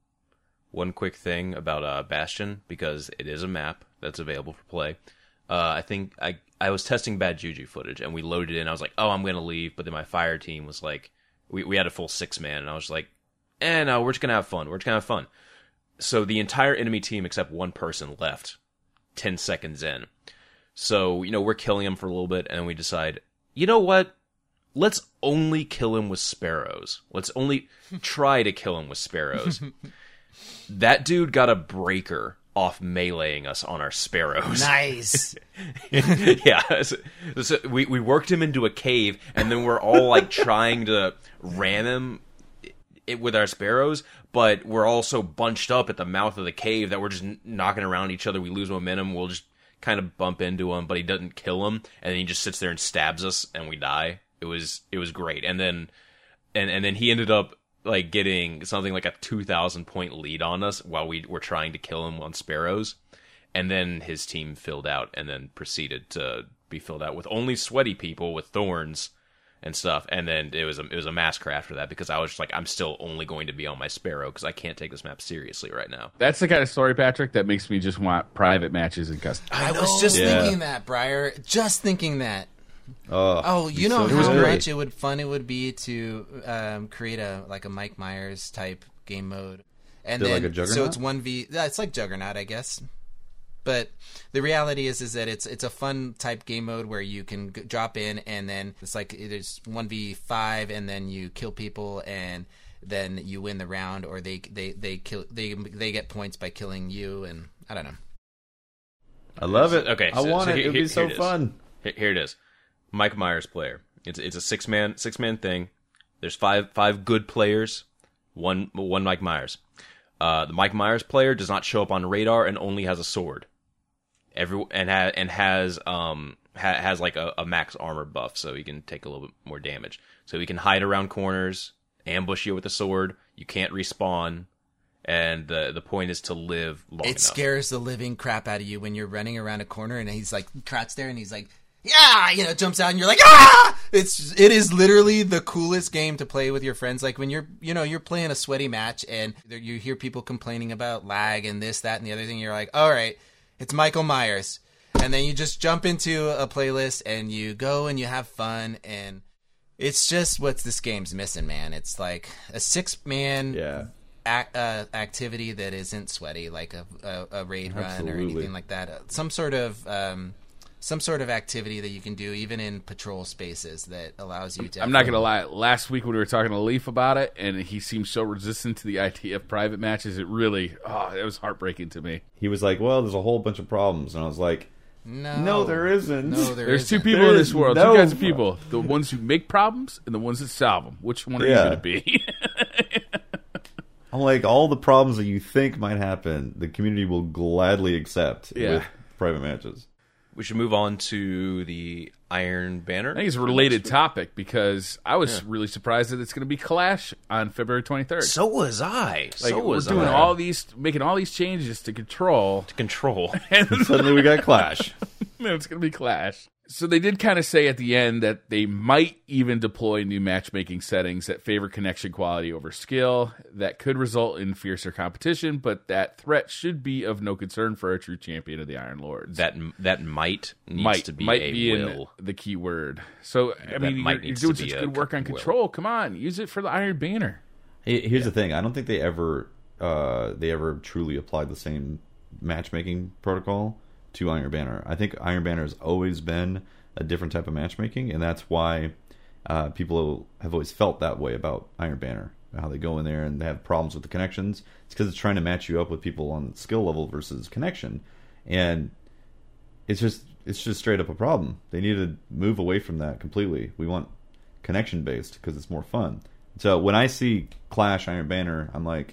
One quick thing about Bastion, because it is a map that's available for play. I think I was testing Bad Juju footage, and we loaded in. I was like, oh, I'm going to leave. But then my fire team was like, we had a full 6-man, and I was like, no, we're just going to have fun. So the entire enemy team except one person left 10 seconds in. So, we're killing him for a little bit, and then we decide, you know what? Let's only kill him with sparrows. Let's only try to kill him with sparrows. That dude got a breaker off meleeing us on our sparrows. Nice. Yeah. So we worked him into a cave, and then we're all like trying to ram him with our sparrows, but we're all so bunched up at the mouth of the cave that we're just knocking around each other. We lose momentum. We'll just kind of bump into him, but he doesn't kill him, and then he just sits there and stabs us, and we die. It was great. And then and then he ended up like getting something like a 2,000 point lead on us while we were trying to kill him on sparrows, and then his team filled out and then proceeded to be filled out with only sweaty people with thorns and stuff, and then it was a massacre after that because I was just like, I'm still only going to be on my sparrow because I can't take this map seriously right now. That's the kind of story, Patrick, that makes me just want private matches and custom. I was just thinking that, Briar. Just thinking that. You know so how great. much it would be to create a Mike Myers type game mode, and They're then like a Juggernaut? so it's 1v. It's like Juggernaut, I guess. But the reality is that it's a fun type game mode where you can drop in and then it's like there's 1v5 and then you kill people and then you win the round, or they get points by killing you, and I don't know. I love it. Okay, I want it. It would be so fun. Here it is. Mike Myers player. It's a six man thing. There's five good players, one Mike Myers. The Mike Myers player does not show up on radar and only has a sword. Has like a max armor buff, so he can take a little bit more damage. So he can hide around corners, ambush you with a sword. You can't respawn, and the point is to live long enough. It scares the living crap out of you when you're running around a corner and he's like crouched there and he's like, yeah, jumps out and you're like, ah! It is literally the coolest game to play with your friends. Like when you're playing a sweaty match and you hear people complaining about lag and this, that, and the other thing. You're like, all right, it's Michael Myers. And then you just jump into a playlist and you go and you have fun. And it's just what this game's missing, man. It's like a 6-man activity that isn't sweaty, like a raid run or anything like that. Some sort of activity that you can do even in patrol spaces that allows you to... I'm not going to lie. Last week when we were talking to Leaf about it, and he seemed so resistant to the idea of private matches, it was heartbreaking to me. He was like, well, there's a whole bunch of problems. And I was like, no, there isn't. No, There's two people in this world. Two kinds of people. The ones who make problems and the ones that solve them. Which one are you going to be? I'm like, all the problems that you think might happen, the community will gladly accept with private matches. We should move on to the Iron Banner. I think it's a related topic because I was really surprised that it's going to be Clash on February 23rd. So was I. We're doing making all these changes to Control. And suddenly we got Clash. It's going to be Clash. So they did kind of say at the end that they might even deploy new matchmaking settings that favor connection quality over skill. That could result in fiercer competition, but that threat should be of no concern for a true champion of the Iron Lords. That might needs to be a will. In the key word. So, I mean, you're doing such good work on Control. Come on, use it for the Iron Banner. Here's the thing. I don't think they ever truly applied the same matchmaking protocol to Iron Banner. I think Iron Banner has always been a different type of matchmaking, and that's why people have always felt that way about Iron Banner. How they go in there and they have problems with the connections. It's because it's trying to match you up with people on skill level versus connection, and it's just straight up a problem. They need to move away from that completely. We want connection based because it's more fun. So when I see Clash Iron Banner, I'm like,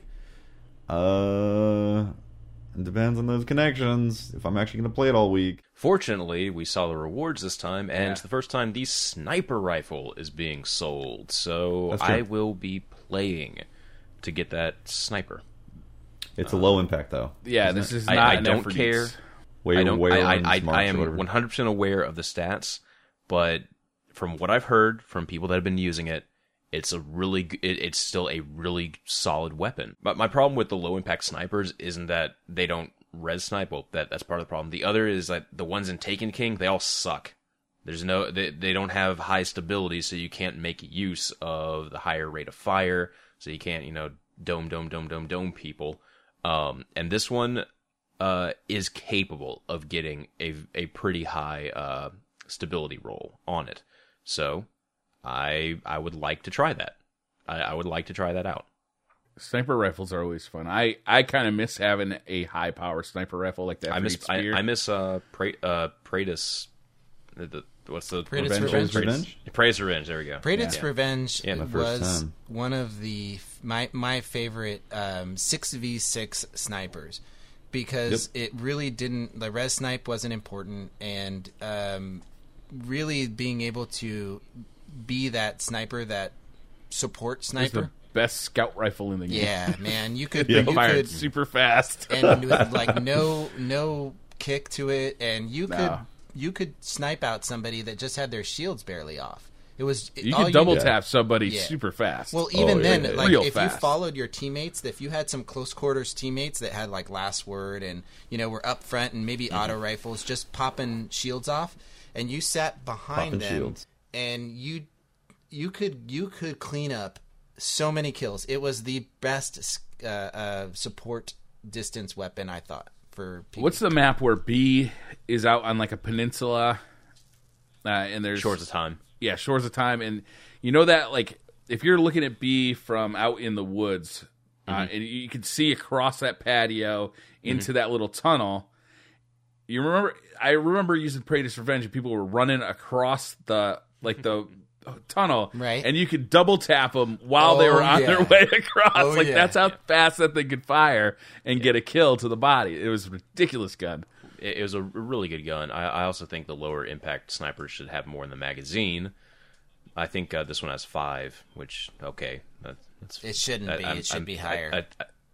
it depends on those connections, if I'm actually going to play it all week. Fortunately, we saw the rewards this time, and it's the first time the sniper rifle is being sold. So I will be playing to get that sniper. It's a low impact, though. Yeah, this is not I don't care. I am whatever. 100% aware of the stats, but from what I've heard from people that have been using it, it's still a really solid weapon. But my problem with the low impact snipers isn't that they don't res snipe. Well, that's part of the problem. The other is that the ones in Taken King, they all suck. They don't have high stability, so you can't make use of the higher rate of fire. So you can't, dome people. And this one is capable of getting a pretty high stability roll on it. So I would like to try that. I would like to try that out. Sniper rifles are always fun. I kind of miss having a high power sniper rifle like that. I miss Praetus. What's the Praetus Revenge? Praetus Revenge. There we go. Praetus Revenge was time. one of my favorite 6v6 snipers because it really didn't. The res snipe wasn't important, and really being able to be that sniper that support It's sniper. the best scout rifle in the game. Yeah, man, you could Yeah. you Fired could super fast. and with like no kick to it, and you No. could snipe out somebody that just had their shields barely off. It was You all could double did- tap somebody Yeah. super fast. Well, even yeah, then, yeah. like Real if fast. you followed your teammates, if you had some close quarters teammates that had like last word and were up front and maybe auto rifles just popping shields off, and you sat behind Popping them, shields. and you could clean up so many kills. It was the best support distance weapon, I thought, for people. What's the map where B is out on like a peninsula, and there's Shores of Time. Yeah, Shores of Time, and you know that like if you're looking at B from out in the woods, and you can see across that patio into that little tunnel. You remember? I remember using Praetor's Revenge, and people were running across the tunnel, Right. And you could double tap them while they Oh, were on yeah. their way across. Oh, like yeah. that's how fast that thing could fire and get a kill to the body. It was a ridiculous gun. It was a really good gun. I also think the lower impact snipers should have more in the magazine. I think this one has 5, which that's It shouldn't be. It should be higher.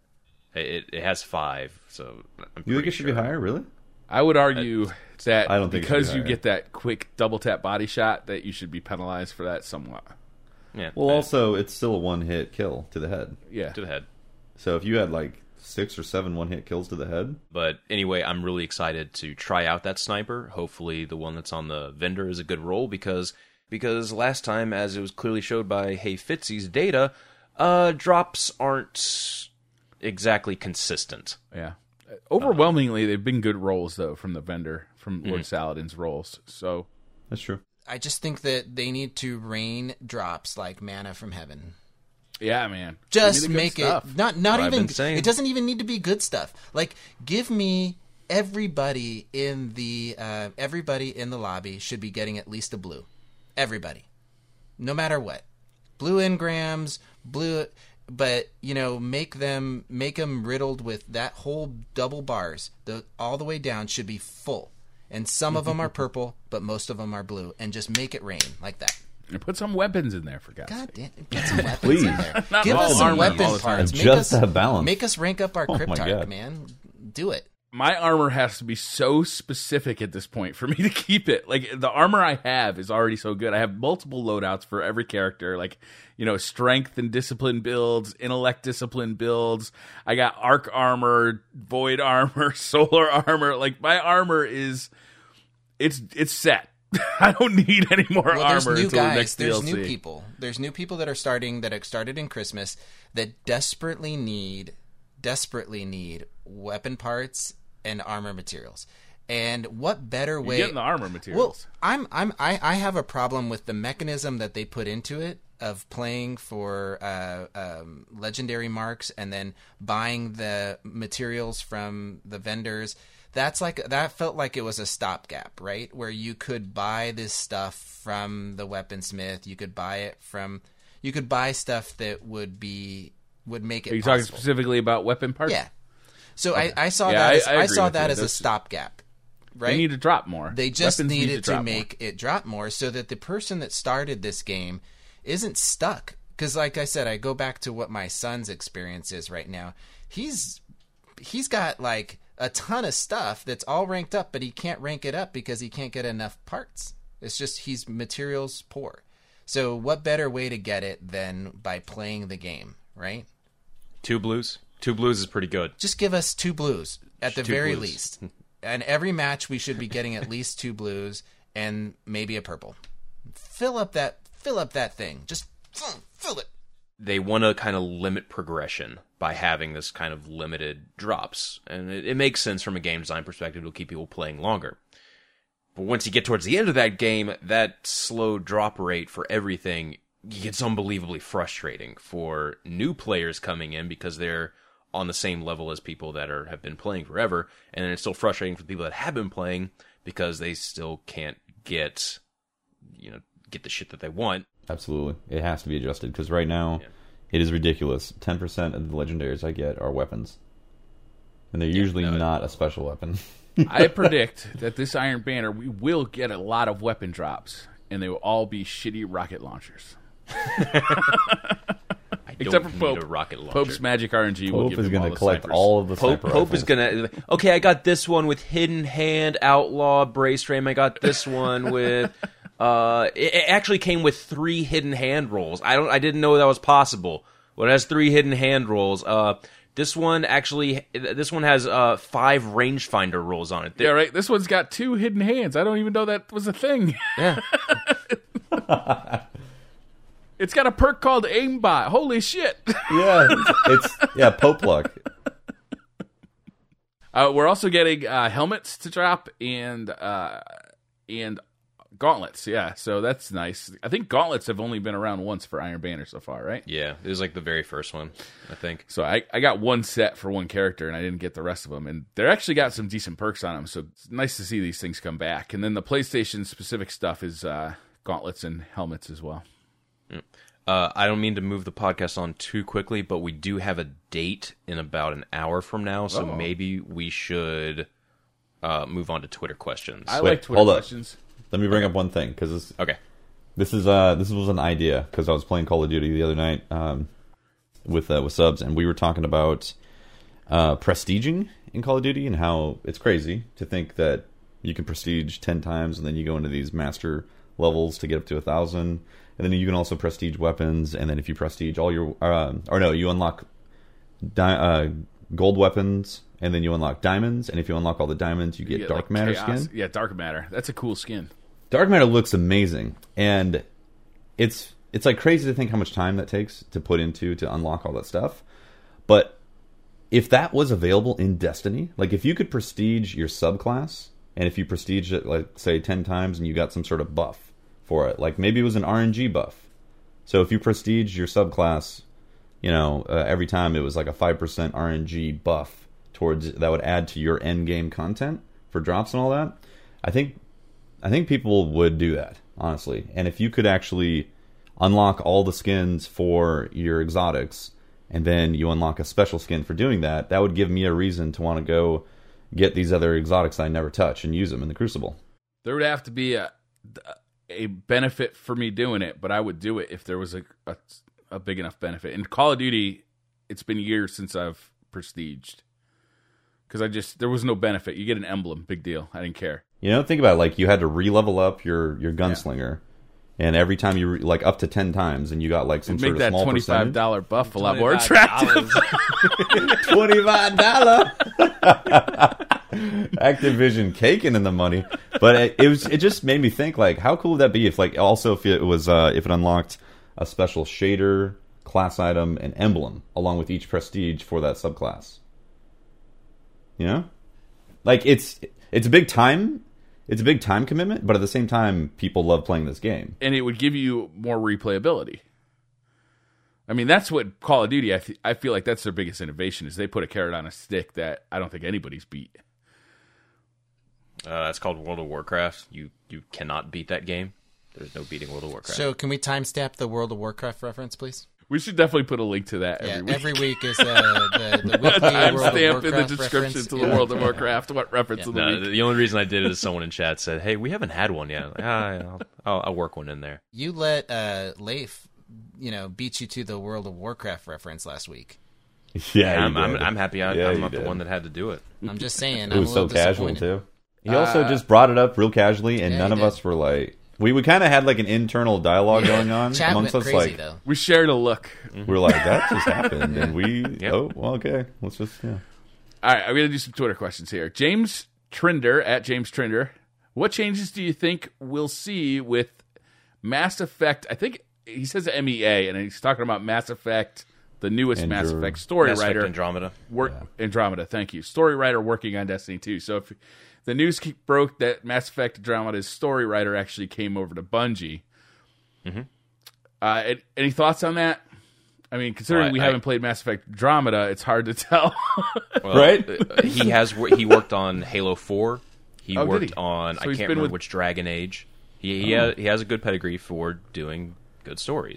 It has 5, so I'm You think pretty it should be sure. higher? Really? I would argue that I don't think it should be because you higher. get that quick double tap body shot, that you should be penalized for that somewhat. Yeah, Well, also it's still a one-hit kill to the head. Yeah. to the head. So if you had like 6 or 7 one-hit kills to the head, But anyway, I'm really excited to try out that sniper. Hopefully the one that's on the vendor is a good roll because last time, as it was clearly showed by Hey Fitzy's data, drops aren't exactly consistent. Yeah. Overwhelmingly, they've been good rolls, though, from the vendor, from Lord Saladin's rolls. So, that's true. I just think that they need to rain drops like manna from heaven. yeah, man. Just Give me the good make stuff. it not I've even. been saying. It doesn't even need to be good stuff. Like give me everybody in the lobby should be getting at least a blue. Everybody, no matter what, blue engrams, blue. But make them riddled with that whole double bars. All the way down should be full, and some of them are purple, but most of them are blue. And just make it rain like that. And put some weapons in there, for God's God sake. damn, get some weapons Please. in there. Not Give all us some armor all weapon the time. parts. Make Just us that balance. Make us rank up our Oh my Cryptarch, God. man. Do it. My armor has to be so specific at this point for me to keep it. Like, the armor I have is already so good. I have multiple loadouts for every character. Like, strength and discipline builds, intellect discipline builds. I got arc armor, void armor, solar armor. Like, my armor is... It's set. I don't need any more Well, there's armor new until the guys. next There's DLC. new people. There's new people that have started in Christmas that desperately need weapon parts and armor materials. And what better way? You're getting the armor materials. Well, I have a problem with the mechanism that they put into it of playing for legendary marks and then buying the materials from the vendors. That felt like it was a stopgap, right? Where you could buy this stuff from the weaponsmith. You could buy stuff that would make it. Are you talking possible. specifically about weapon parts? Yeah. So I saw Yeah, that. I I agree saw with that you. as a That's- stopgap. Right? They need to drop more. They just Weapons need needed to drop make it drop more so that the person that started this game isn't stuck. Because, like I said, I go back to what my son's experience is right now. He's got like a ton of stuff that's all ranked up, but he can't rank it up because he can't get enough parts. It's just he's materials poor. So what better way to get it than by playing the game, right? 2 blues. 2 blues is pretty good. Just give us 2 blues at the 2 very blues. least. And every match we should be getting at least 2 blues and maybe a purple. Fill up that thing. Just fill it. They want to kind of limit progression by having this kind of limited drops. And it makes sense from a game design perspective. It'll keep people playing longer. But once you get towards the end of that game, that slow drop rate for everything gets unbelievably frustrating for new players coming in because they're on the same level as people that have been playing forever. And then it's still frustrating for people that have been playing because they still can't get the shit that they want. Absolutely. It has to be adjusted because right now it is ridiculous. 10% of the legendaries I get are weapons. And they're usually not a special weapon. I predict that this Iron Banner, we will get a lot of weapon drops, and they will all be shitty rocket launchers. Except for need Pope. a rocket launcher. Pope's magic RNG will Pope give is him going all to the collect snipers. all of the Pope sniper is rifles. gonna. Okay, I got this one with hidden hand, outlaw, brace frame. I got this one with. It actually came with 3 hidden hand rolls. I didn't know that was possible. Well, it has 3 hidden hand rolls. This one has 5 rangefinder rolls on it. Yeah, right. This one's got 2 hidden hands. I don't even know that was a thing. Yeah. It's got a perk called Aimbot. Holy shit. Yeah, it's Pope luck. We're also getting helmets to drop and gauntlets. Yeah, so that's nice. I think gauntlets have only been around once for Iron Banner so far, right? Yeah, it was like the very first one, I think. So I got one set for one character, and I didn't get the rest of them. And they're actually got some decent perks on them, so it's nice to see these things come back. And then the PlayStation-specific stuff is gauntlets and helmets as well. I don't mean to move the podcast on too quickly, but we do have a date in about an hour from now, so maybe we should move on to Twitter questions. I Wait, like Twitter hold up. questions. Let me bring up one thing because Okay. this was an idea because I was playing Call of Duty the other night with subs, and we were talking about prestiging in Call of Duty and how it's crazy to think that you can prestige 10 times and then you go into these master levels to get up to 1,000, and then you can also prestige weapons, and then if you prestige all your you unlock gold weapons, and then you unlock diamonds, and if you unlock all the diamonds you get dark matter chaos. skin. Yeah, dark matter. That's a cool skin. Dark matter looks amazing, and it's like crazy to think how much time that takes to put into to unlock all that stuff. But if that was available in Destiny, like if you could prestige your subclass, and if you prestige it, like say 10 times, and you got some sort of buff for it, like maybe it was an RNG buff. So if you prestige your subclass, every time it was like a 5% RNG buff towards that would add to your end game content for drops and all that. I think people would do that, honestly. And if you could actually unlock all the skins for your exotics, and then you unlock a special skin for doing that, that would give me a reason to want to go get these other exotics I never touch and use them in the Crucible. There would have to be a benefit for me doing it, but I would do it if there was a big enough benefit. In Call of Duty, it's been years since I've prestiged. Because there was no benefit. You get an emblem, big deal. I didn't care. Think about it, like you had to re-level up your gunslinger, and every time you like up to 10 times, and you got like some Make sort of that small percentage. $25 buff a lot more attractive. $25. Activision caking in the money, but it just made me think, like, how cool would that be if it unlocked a special shader, class item, and emblem along with each prestige for that subclass. Like it's a big time commitment, but at the same time, people love playing this game, and it would give you more replayability. I mean, that's what Call of Duty. I feel like that's their biggest innovation is they put a carrot on a stick that I don't think anybody's beat. That's called World of Warcraft. You cannot beat that game. There's no beating World of Warcraft. So can we timestamp the World of Warcraft reference, please? We should definitely put a link to that every week. Every week is the weekly World of Timestamp Warcraft in the description reference. to the World of Warcraft. What reference of the No, week? the only reason I did it is someone in chat said, "Hey, we haven't had one yet." Like, I'll work one in there. You let Leif, beat you to the World of Warcraft reference last week. Yeah, I'm happy. I'm not the one that had to do it. I'm just saying. It was I'm a so little casual disappointed. too. He also just brought it up real casually, and Yeah, none he of did. us were like, we kind of had like an internal dialogue going on Chat amongst went us. crazy Like though. We shared a look. we're like, that just happened, and we Yep. okay, let's just All right, I'm going to do some Twitter questions here. James Trinder, at James Trinder. What changes do you think we'll see with Mass Effect? I think he says MEA, and he's talking about Mass Effect, the newest Mass Effect story Mass Effect writer. Andromeda. Andromeda, thank you. Story writer working on Destiny 2. So if the news broke that Mass Effect Andromeda's story writer actually came over to Bungie. Mm-hmm. Any thoughts on that? I mean, considering we haven't played Mass Effect Andromeda, it's hard to tell. Well, Right? He worked on Halo 4. He Oh, did worked he? on So I he's can't been remember with- which Dragon Age. He has a good pedigree for doing good stories.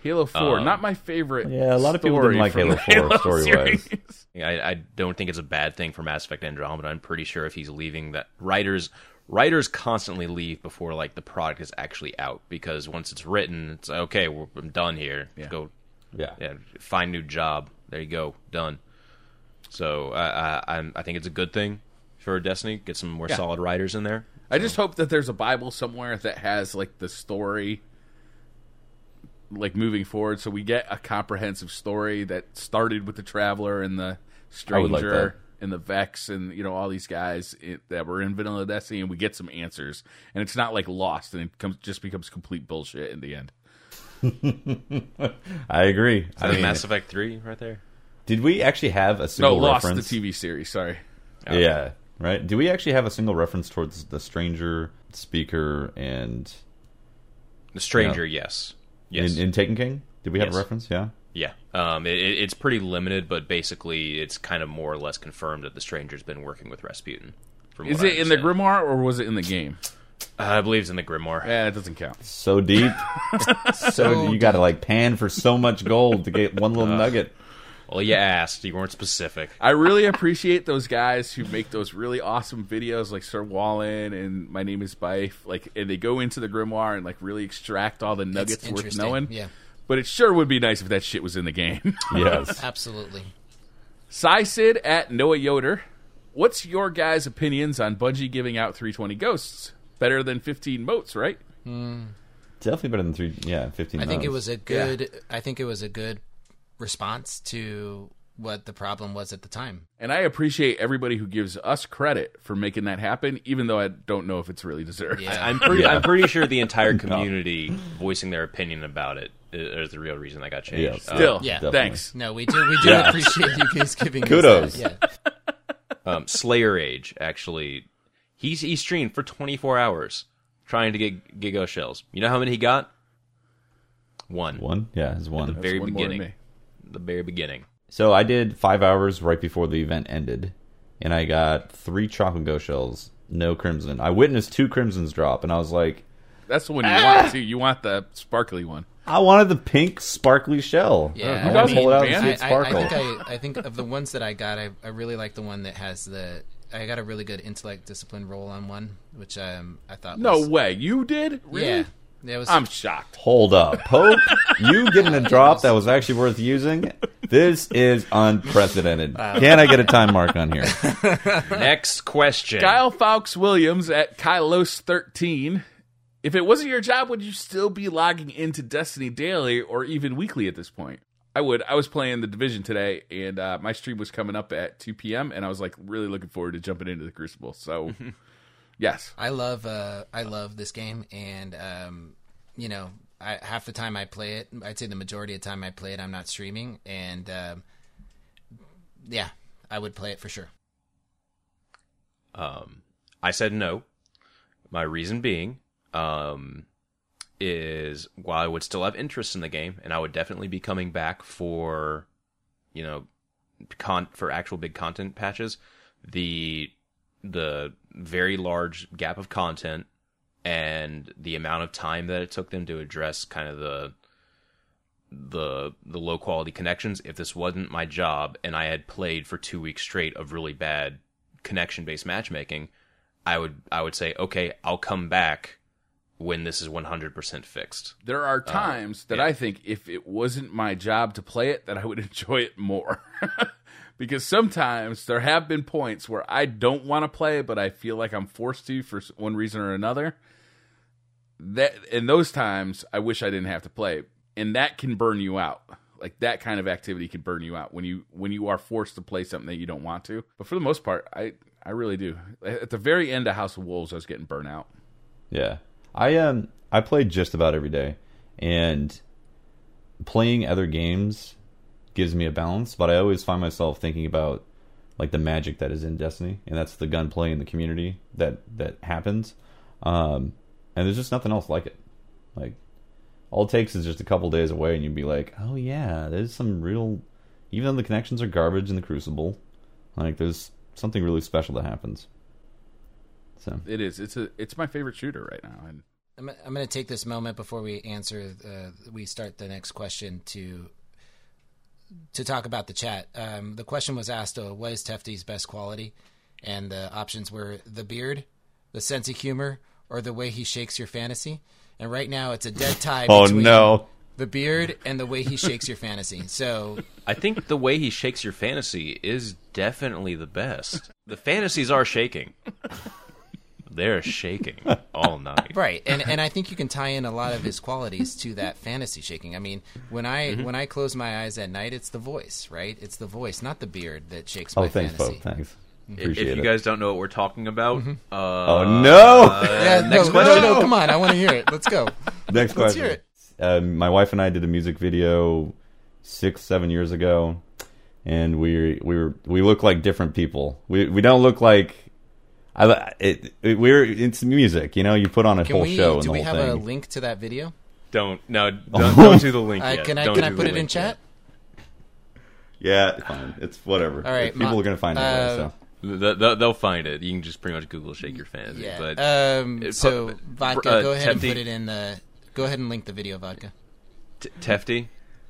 Halo 4, not my favorite. Yeah, a lot of people didn't like Halo 4 story-wise. series. I don't think it's a bad thing for Mass Effect Andromeda. I'm pretty sure if he's leaving, that writers constantly leave before like the product is actually out, because once it's written, it's like, okay, I'm done here. Let's go. Yeah. Find a new job. There you go. Done. So I think it's a good thing for Destiny. Get some more solid writers in there. I just hope that there's a Bible somewhere that has like the story, like moving forward, so we get a comprehensive story that started with the Traveler and the Stranger and the Vex and all these guys that were in Vanilla Destiny, and we get some answers, and it's not like Lost and it just becomes complete bullshit in the end. I agree. I mean, Mass Effect 3 right there. Did we actually have a single reference? Lost, the TV series. Sorry. Okay. Yeah, right. Do we actually have a single reference towards the Stranger, Speaker, and the Stranger? Yes. In Taken King, did we have a reference? Yeah. Yeah. It's pretty limited, but basically, it's kind of more or less confirmed that the Stranger's been working with Rasputin. Is it in the Grimoire or was it in the game? I believe it's in the Grimoire. Yeah, it doesn't count. So deep. So you got to like pan for so much gold to get one little nugget. Well, you asked. You weren't specific. I really appreciate those guys who make those really awesome videos, like Sir Wallen and My Name is Bife. Like, and they go into the Grimoire and like really extract all the nuggets worth knowing. Yeah. But it sure would be nice if that shit was in the game. Yes, absolutely. Sid at Noah Yoder, what's your guys' opinions on Bungie giving out 320 ghosts? Better than 15 motes, right? Definitely better than 15. I think it was a good. I think it was a good response to what the problem was at the time. And I appreciate everybody who gives us credit for making that happen, even though I don't know if it's really deserved. Yeah. I'm pretty sure the entire community voicing their opinion about it is the real reason that got changed. Still, definitely. Thanks. No, we do appreciate you guys giving kudos. us that. Yeah. Slayer Age, actually, he streamed for 24 hours trying to get Gigo shells. You know how many he got? One. Yeah, it's one. At the very one more than beginning. The very beginning. So I did 5 hours right before the event ended, and I got 3 chocolate ghost shells, no crimson. I witnessed 2 crimsons drop, and I was like, that's the one you want too. You want the sparkly one. I wanted the pink sparkly shell. Yeah, Who doesn't, pull it out man? and see it sparkle. I think of the ones that I got, I really like the one that has I got a really good intellect discipline roll on one, which I thought. No was, way, you did? Really? Yeah, I'm shocked. Hold up, Pope! You getting a drop that was actually worth using? This is unprecedented. Can I get a time mark on here? Next question. Kyle Fawkes Williams at Kylos13. If it wasn't your job, would you still be logging into Destiny daily or even weekly at this point? I would. I was playing The Division today, and my stream was coming up at 2 p.m., and I was like really looking forward to jumping into the Crucible. So, yes. I love this game, and half the time I play it, I'd say the majority of the time I play it, I'm not streaming, and I would play it for sure. I said no. My reason being is while I would still have interest in the game, and I would definitely be coming back for, for actual big content patches, the very large gap of content and the amount of time that it took them to address kind of the low quality connections. If this wasn't my job and I had played for 2 weeks straight of really bad connection based matchmaking, I would say, okay, I'll come back when this is 100% fixed. There are times that I think if it wasn't my job to play it, that I would enjoy it more. Because sometimes there have been points where I don't want to play it, but I feel like I'm forced to for one reason or another. That in those times, I wish I didn't have to play, and that can burn you out. Like that kind of activity can burn you out when you are forced to play something that you don't want to. But for the most part, I really do. At the very end of House of Wolves, I was getting burnt out. Yeah, I played just about every day, and playing other games gives me a balance, but I always find myself thinking about like the magic that is in Destiny, and that's the gunplay in the community that happens. And there's just nothing else like it. Like all it takes is just a couple days away, and you'd be like, "Oh yeah, there's some real." Even though the connections are garbage in the Crucible, like there's something really special that happens. So it is. It's my favorite shooter right now, and I'm going to take this moment before we start the next question to talk about the chat. The question was asked, what is Tefty's best quality? And the options were the beard, the sense of humor, or the way he shakes your fantasy. And right now it's a dead tie between the beard and the way he shakes your fantasy. So I think the way he shakes your fantasy is definitely the best. The fantasies are shaking. They're shaking all night. Right, and I think you can tie in a lot of his qualities to that fantasy shaking. I mean, when I close my eyes at night, it's the voice, right? It's the voice, not the beard, that shakes my thanks, fantasy. Pope. Thanks. If you guys don't know what we're talking about, Oh, no! next question. No, come on, I want to hear it. Let's go. Next question. Let's hear it. My wife and I did a music video 6-7 years ago, and we look like different people. We don't look like it's music, you know. You put on a whole show and the whole thing. Do we have a link to that video? Don't do the link yet. Can I put it in chat? Yeah, fine. It's whatever. All right, people are gonna find it. So. They'll find it. You can just pretty much Google "shake your fantasy." Yeah. But so Vodka, go ahead and Tefty, put it in the. Go ahead and link the video, Vodka. Tefty,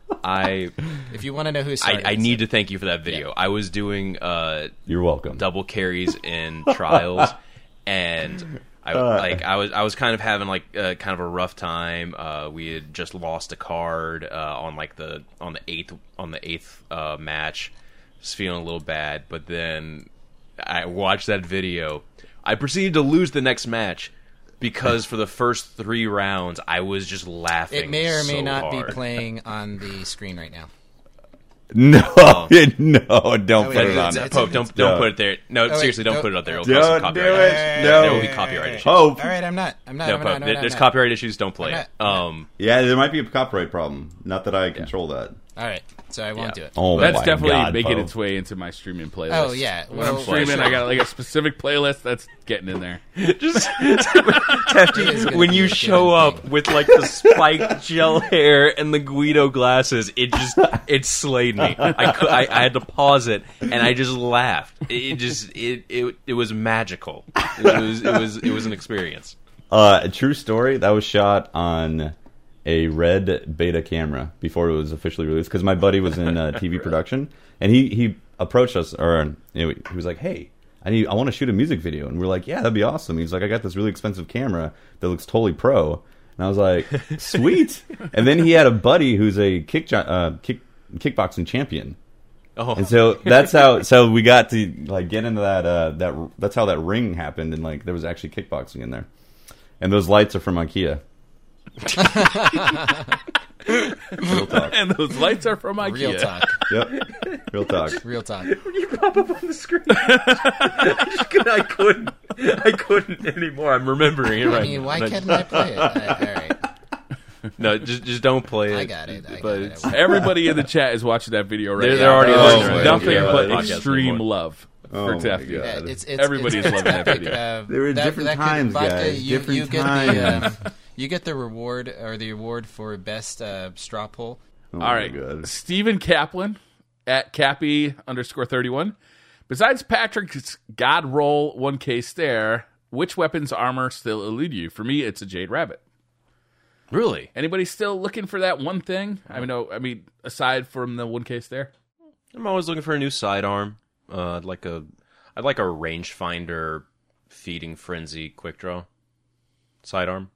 if you want to know who started, I need to thank you for that video. Yeah. I was doing you're welcome double carries in trials, and I was kind of having kind of a rough time. We had just lost a card on the eighth match. Just feeling a little bad, but then I watched that video. I proceeded to lose the next match because for the first 3 rounds I was just laughing. It may or may not hard. be playing on the screen right now. No, don't put it on. Pope, don't put it there. No, seriously, don't put it up there. It'll cause some Don't do copyright it. issues. No. There will be copyright issues. Pope. All right, I'm not. No, Pope, there's copyright issues. Don't play it. Yeah, there might be a copyright problem. Not that I control that. All right, so I won't do it. Oh, That's my definitely God, making Pope. its way into my streaming playlist. Oh yeah, When I'm streaming, I got a specific playlist that's getting in there. Just Tefty, when you show up with the spiked gel hair and the Guido glasses, it slayed me. I had to pause it and I just laughed. It was magical. It was an experience. A true story that was shot on a red beta camera before it was officially released because my buddy was in TV production and he approached us he was like, hey, I want to shoot a music video, and we're like, yeah, that'd be awesome. He's like, I got this really expensive camera that looks totally pro, and I was like, sweet. And then he had a buddy who's a kickboxing champion. Oh. And so that's how. So we got to get into that. That's how that ring happened, and there was actually kickboxing in there. And those lights are from IKEA. Real talk. And those lights are from IKEA. Real talk. Yep. Real talk. Real talk. When you pop up on the screen, I couldn't anymore. I'm remembering it right. I mean, why can't I play it? All right. No, just don't play it. I got it. Everybody in the chat is watching that video right now. They're already There's nothing yeah, but podcast extreme anymore. love for my Tefty. God. Everybody is loving that video. There were different times, guys. You Different get times. you get the reward for best straw poll. Oh All my right. God. Stephen Kaplan at Cappy_31. Besides Patrick's God roll 1K stare, which weapon's armor still elude you? For me, it's a Jade Rabbit. Really? Anybody still looking for that one thing? I mean, aside from the 1K stare? I'm always looking for a new sidearm. I'd like a rangefinder feeding frenzy quick draw sidearm.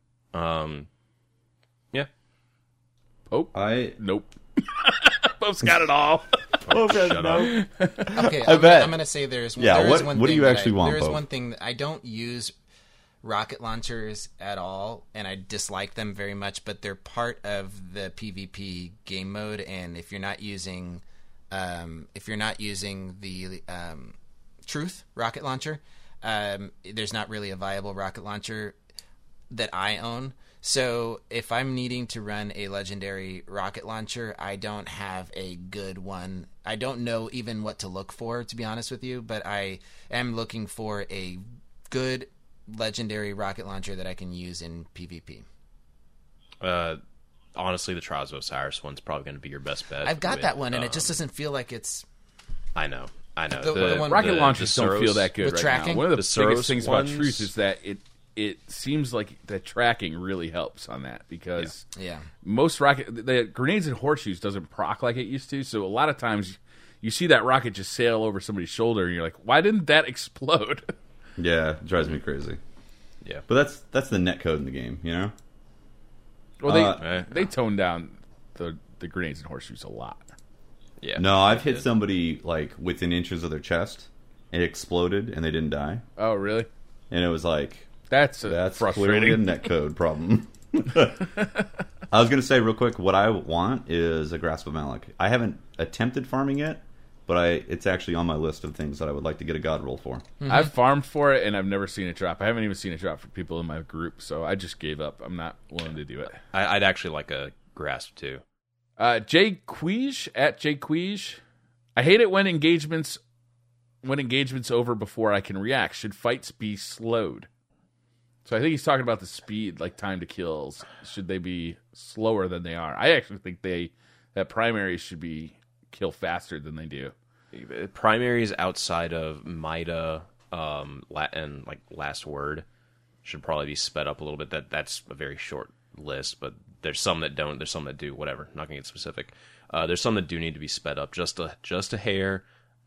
Yeah. Pope? I Nope. Pope's got it all. Shut up. Okay, I bet. I'm going to say there's one. Yeah, there is what- one what do thing you that actually want, There's Pope? one thing that I don't use rocket launchers at all, and I dislike them very much. But they're part of the PvP game mode, and if you're not using the Truth rocket launcher, there's not really a viable rocket launcher that I own. So if I'm needing to run a legendary rocket launcher, I don't have a good one. I don't know even what to look for, to be honest with you, but I am looking for a good legendary rocket launcher that I can use in PvP. Honestly, the Trials of Osiris one's probably going to be your best bet. I've got that one, and it just doesn't feel like it's... I know. The one- Rocket the launchers don't Soros- feel that good With right tracking? now. One of the The biggest Soros things about ones- Truth is that it seems like the tracking really helps on that because Yeah. most the grenades and horseshoes doesn't proc like it used to. So a lot of times you see that rocket just sail over somebody's shoulder, and you're like, why didn't that explode? Yeah, it drives me crazy. Yeah. But that's the netcode in the game, you know? Well, they toned down the grenades and horseshoes a lot. Yeah. No, I've hit somebody like within inches of their chest. It exploded and they didn't die. Oh, really? And it was like, That's clearly a frustrating. netcode problem. I was going to say real quick, what I want is a Grasp of Malak. I haven't attempted farming yet, but it's actually on my list of things that I would like to get a god roll for. I've farmed for it, and I've never seen it drop. I haven't even seen it drop for people in my group, so I just gave up. I'm not willing to do it. I'd actually like a grasp too. Jay Queege, at Jay Queege. I hate it when engagement's over before I can react. Should fights be slowed? So I think he's talking about the speed, like time to kills. Should they be slower than they are? I actually think that primaries should kill faster than they do. Primaries outside of Mida and like Last Word should probably be sped up a little bit. That's a very short list, but there's some that don't. There's some that do. Whatever. Not gonna get specific. There's some that do need to be sped up just a hair.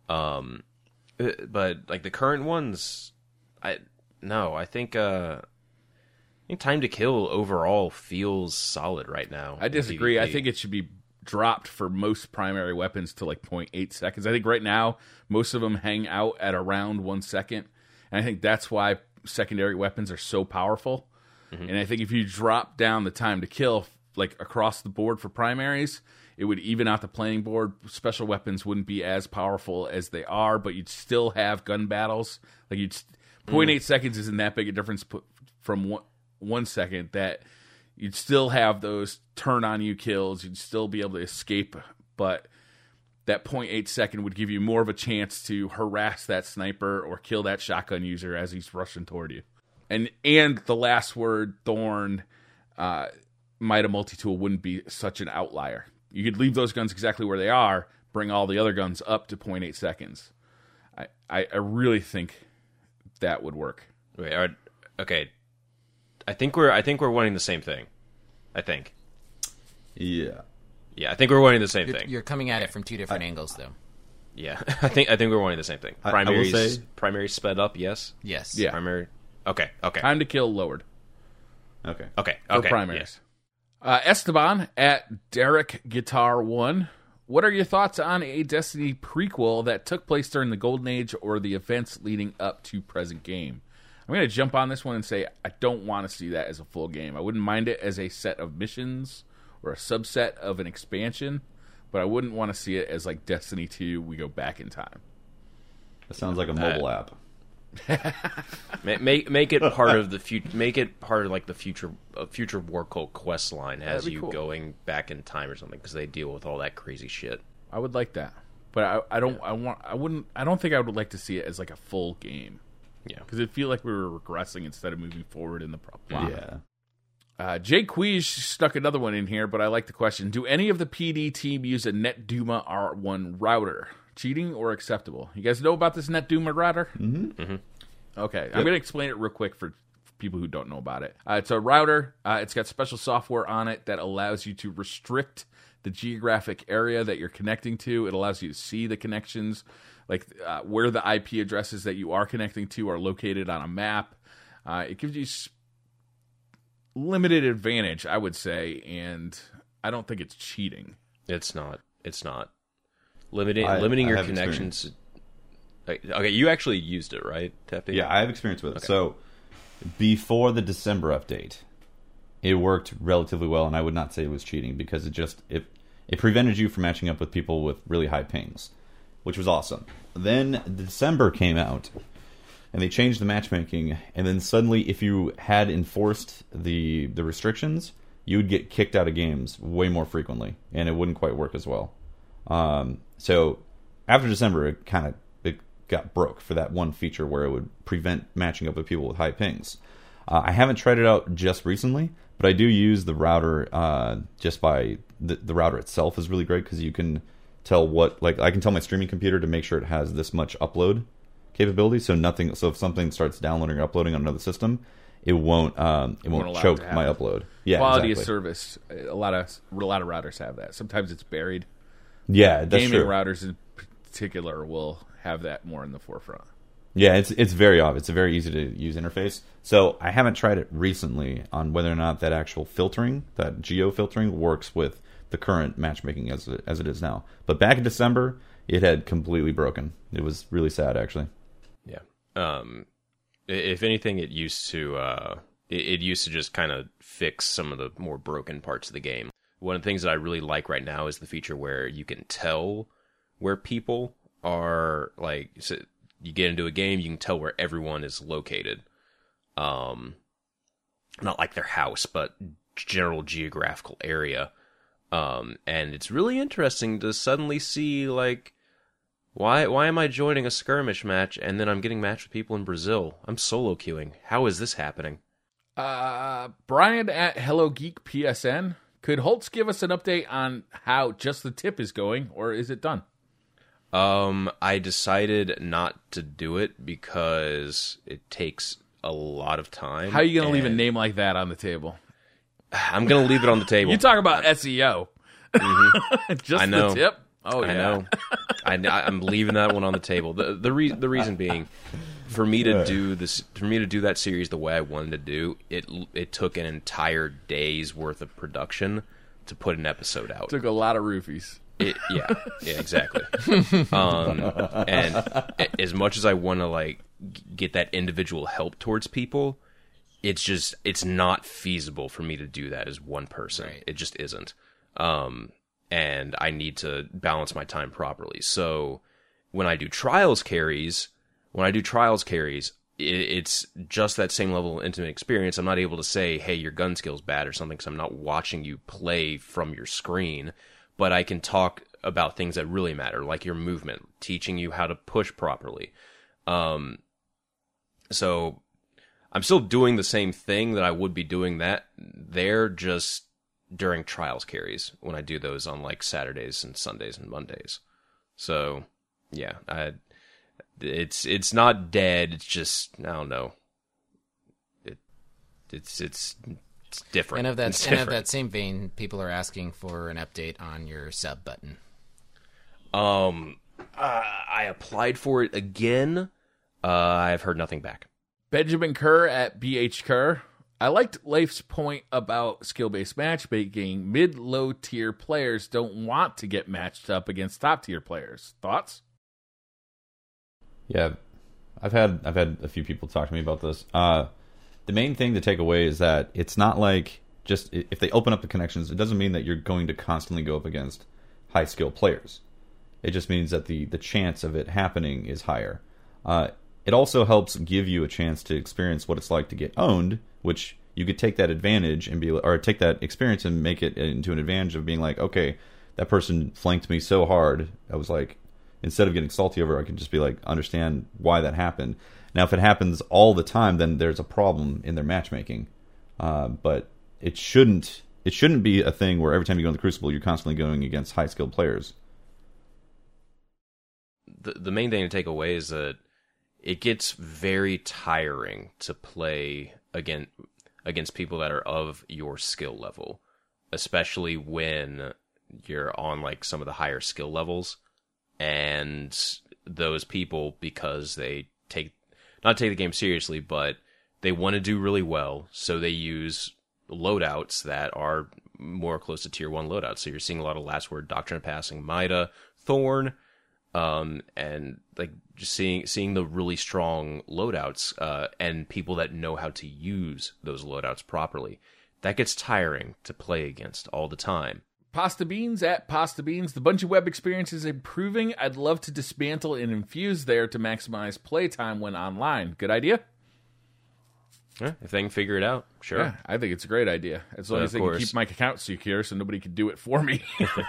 But like the current ones, I think time to kill overall feels solid right now. I disagree. in PvP. I think it should be dropped for most primary weapons to like 0.8 seconds. I think right now most of them hang out at around 1 second, and I think that's why secondary weapons are so powerful. And I think if you drop down the time to kill like across the board for primaries, it would even out the playing board. Special weapons wouldn't be as powerful as they are, but you'd still have gun battles. Like 0.8 seconds isn't that big a difference from 1 second that you'd still have those turn on you kills. You'd still be able to escape, but that 0.8 second would give you more of a chance to harass that sniper or kill that shotgun user as he's rushing toward you. And the Last Word, Thorn, Mida Multi-Tool wouldn't be such an outlier. You could leave those guns exactly where they are, bring all the other guns up to 0.8 seconds. I really think that would work. Wait, okay. I think we're wanting the same thing. I think. Yeah. Yeah, I think we're wanting the same thing. You're coming at it from two different angles, though. Yeah, I think we're wanting the same thing. I will say- Primary sped up, yes. Yes. Yeah. Primary. Okay. Time to kill lowered Okay. for primaries. Esteban at Derek Guitar 1. What are your thoughts on a Destiny prequel that took place during the Golden Age or the events leading up to present game? I'm going to jump on this one and say I don't want to see that as a full game. I wouldn't mind it as a set of missions or a subset of an expansion, but I wouldn't want to see it as like Destiny 2, we go back in time. That sounds like a mobile app. Make it part of the future. Make it part of like the future War Cult quest line as you cool. going back in time or something because they deal with all that crazy shit. I would like that, but I don't think I would like to see it as like a full game. Yeah, because it feel like we were regressing instead of moving forward in the plot. Yeah. Jay Queege stuck another one in here, but I like the question. Do any of the PD team use a NetDuma R1 router? Cheating or acceptable? You guys know about this NetDuma router? Mm-hmm. Okay, I'm going to explain it real quick for people who don't know about it. It's a router. It's got special software on it that allows you to restrict the geographic area that you're connecting to. It allows you to see the connections, like where the IP addresses that you are connecting to are located on a map. It gives you limited advantage, I would say, and I don't think it's cheating. It's not. Limiting your connections. Okay, you actually used it, right, Teppy? Yeah, I have experience with it. So, before the December update, it worked relatively well, and I would not say it was cheating because it prevented you from matching up with people with really high pings, which was awesome. Then December came out, and they changed the matchmaking, and then suddenly, if you had enforced the restrictions, you would get kicked out of games way more frequently, and it wouldn't quite work as well. So after December, it got broke for that one feature where it would prevent matching up with people with high pings. I haven't tried it out just recently, but I do use the router just by the router itself is really great because you can tell I can tell my streaming computer to make sure it has this much upload capability. So if something starts downloading or uploading on another system, it won't allow choke it to my happen. upload. Yeah, Quality exactly. of service. A lot of routers have that. Sometimes it's buried. Yeah, that's Gaming true. routers in particular will have that more in the forefront. Yeah, it's very obvious. It's a very easy to use interface. So I haven't tried it recently on whether or not that actual filtering, that geo filtering, works with the current matchmaking as it is now. But back in December, it had completely broken. It was really sad, actually. Yeah. If anything, it used to just kind of fix some of the more broken parts of the game. One of the things that I really like right now is the feature where you can tell where people are, like, so you get into a game, you can tell where everyone is located. Not like their house, but general geographical area. And it's really interesting to suddenly see, like, why am I joining a skirmish match and then I'm getting matched with people in Brazil? I'm solo queuing. How is this happening? Brian at Hello Geek PSN. Could Holtz give us an update on how Just the Tip is going, or is it done? I decided not to do it because it takes a lot of time. How are you going to leave a name like that on the table? I'm going to leave it on the table. You talk about SEO. Just I know. the tip? Oh, yeah. I know. I'm leaving that one on the table. The reason being, for me to do that series the way I wanted to do, it took an entire day's worth of production to put an episode out. Took a lot of roofies. Yeah, exactly. And as much as I want to like get that individual help towards people, it's not feasible for me to do that as one person. Right. It just isn't. And I need to balance my time properly. So when I do trials carries, it's just that same level of intimate experience. I'm not able to say, hey, your gun skill's bad or something, because I'm not watching you play from your screen. But I can talk about things that really matter, like your movement, teaching you how to push properly. So I'm still doing the same thing that I would be doing there, just during trials carries when I do those on like Saturdays and Sundays and Mondays. So yeah, it's not dead. It's just, I don't know. It's different. And of that same vein, people are asking for an update on your sub button. I applied for it again. I've heard nothing back. Benjamin Kerr at BH Kerr. I liked Leif's point about skill-based matchmaking. Mid-low tier players don't want to get matched up against top-tier players. Thoughts? Yeah, I've had a few people talk to me about this. The main thing to take away is that it's not like just if they open up the connections, it doesn't mean that you're going to constantly go up against high skill players. It just means that the chance of it happening is higher. It also helps give you a chance to experience what it's like to get owned, which you could take that advantage and take that experience and make it into an advantage of being like, okay, that person flanked me so hard. I was like, instead of getting salty over it, I can just be like, understand why that happened. Now, if it happens all the time, then there's a problem in their matchmaking. But it shouldn't be a thing where every time you go in the Crucible, you're constantly going against high skilled players. The main thing to take away is that it gets very tiring to play against people that are of your skill level, especially when you're on like some of the higher skill levels, and those people, because they not take the game seriously, but they want to do really well, so they use loadouts that are more close to tier 1 loadouts. So you're seeing a lot of Last Word, Doctrine of Passing, Mida, Thorn, and like just seeing the really strong loadouts, and people that know how to use those loadouts properly. That gets tiring to play against all the time. Pasta Beans at Pasta Beans. The Bungie web experience is improving. I'd love to dismantle and infuse there to maximize playtime when online. Good idea? Yeah, if they can figure it out, sure. Yeah, I think it's a great idea. As long as they can keep my account secure so nobody can do it for me.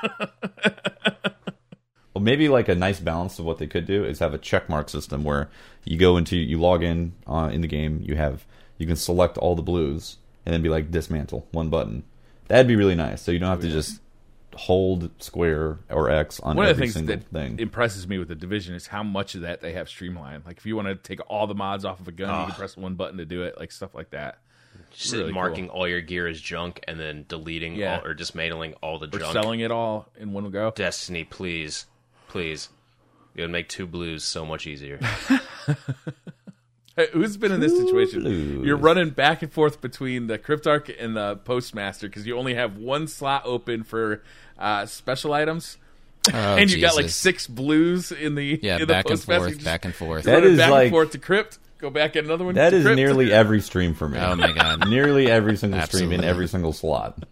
Well, maybe like a nice balance of what they could do is have a checkmark system where you log in the game, you can select all the blues and then be like dismantle, one button. That'd be really nice. So you don't have to just hold square or X on One of the every things single that thing. impresses me with the Division is how much of that they have streamlined. Like if you want to take all the mods off of a gun, you can press one button to do it, like stuff like that. Just Really marking all your gear as junk and then deleting Yeah. all, or dismantling all the Or junk. selling it all in one go. Destiny, please. Please. It would make 2 blues so much easier. Hey, who's been in this situation? Blues. You're running back and forth between the Cryptarch and the Postmaster because you only have one slot open for special items. And you got like Jesus. 6 blues in the Yeah, in the back and Postmaster. forth, You just back and forth. That run is back like- and forth to Crypt. Go back at another one. That to is Crypt. nearly every stream for me. Oh my god. Nearly every single stream in Absolutely. every single slot.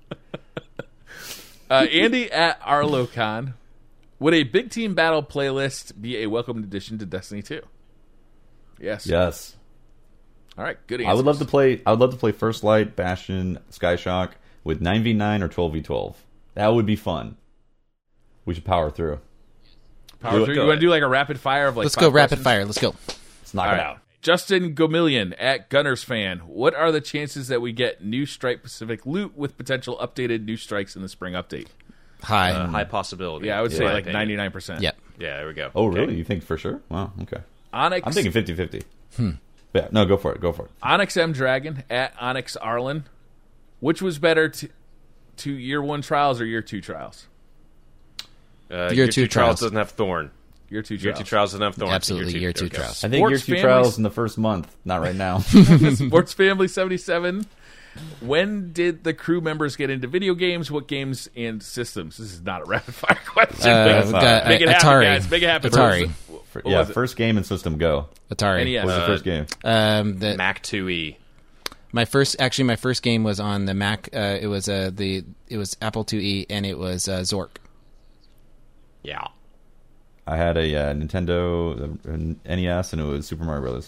Andy at Arlocon. Would a big team battle playlist be a welcome addition to Destiny 2? Yes. Yes. All right. Good answer. I would love to play First Light, Bastion, Skyshock with 9v9 or 12v12. That would be fun. We should power through. Power Do it. through. Go You want to ahead. do like a rapid fire of like Let's 5 go rapid questions? fire. Let's go. Let's knock All it right. out. Justin Gomillion at Gunners Fan. What are the chances that we get new Stripe Pacific loot with potential updated new strikes in the spring update? Hi. High possibility. Yeah, I would say in like my opinion. 99%. Yep. Yeah, there we go. Oh, Okay. really? You think for sure? Wow, okay. Onyx, I'm thinking 50-50. Yeah, no, go for it. Go for it. Onyx M Dragon at Onyx Arlen. Which was better to year 1 trials or year 2 trials? Year 2 trials doesn't have Thorn. Year 2 Year trials. 2 trials doesn't have Thorn. Absolutely, year 2 okay. trials. I think year Sports 2 families- trials in the first month. Not right now. Sports Family 77. When did the crew members get into video games? What games and systems? This is not a rapid fire question. We got Make it happen, Atari. guys. Make it happen. Atari. What Yeah, was it? first game and system go. Atari. NES. What was the first game? Mac 2E. My first game was on the Mac. It was Apple IIe, and it was Zork. Yeah. I had a Nintendo NES, and it was Super Mario Brothers.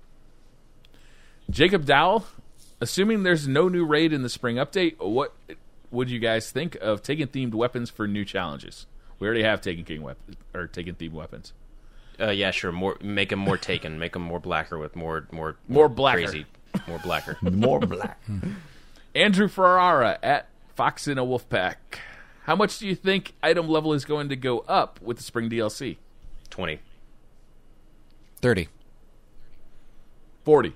Jacob Dowell, assuming there's no new raid in the spring update, what would you guys think of Taken themed weapons for new challenges? We already have Taken themed weapons. Yeah, sure. Make them more Taken. Make them more blacker with more blacker. crazy. More blacker. More black. Andrew Ferrara at Fox in a Wolfpack. How much do you think item level is going to go up with the spring DLC? 20. 30. 40.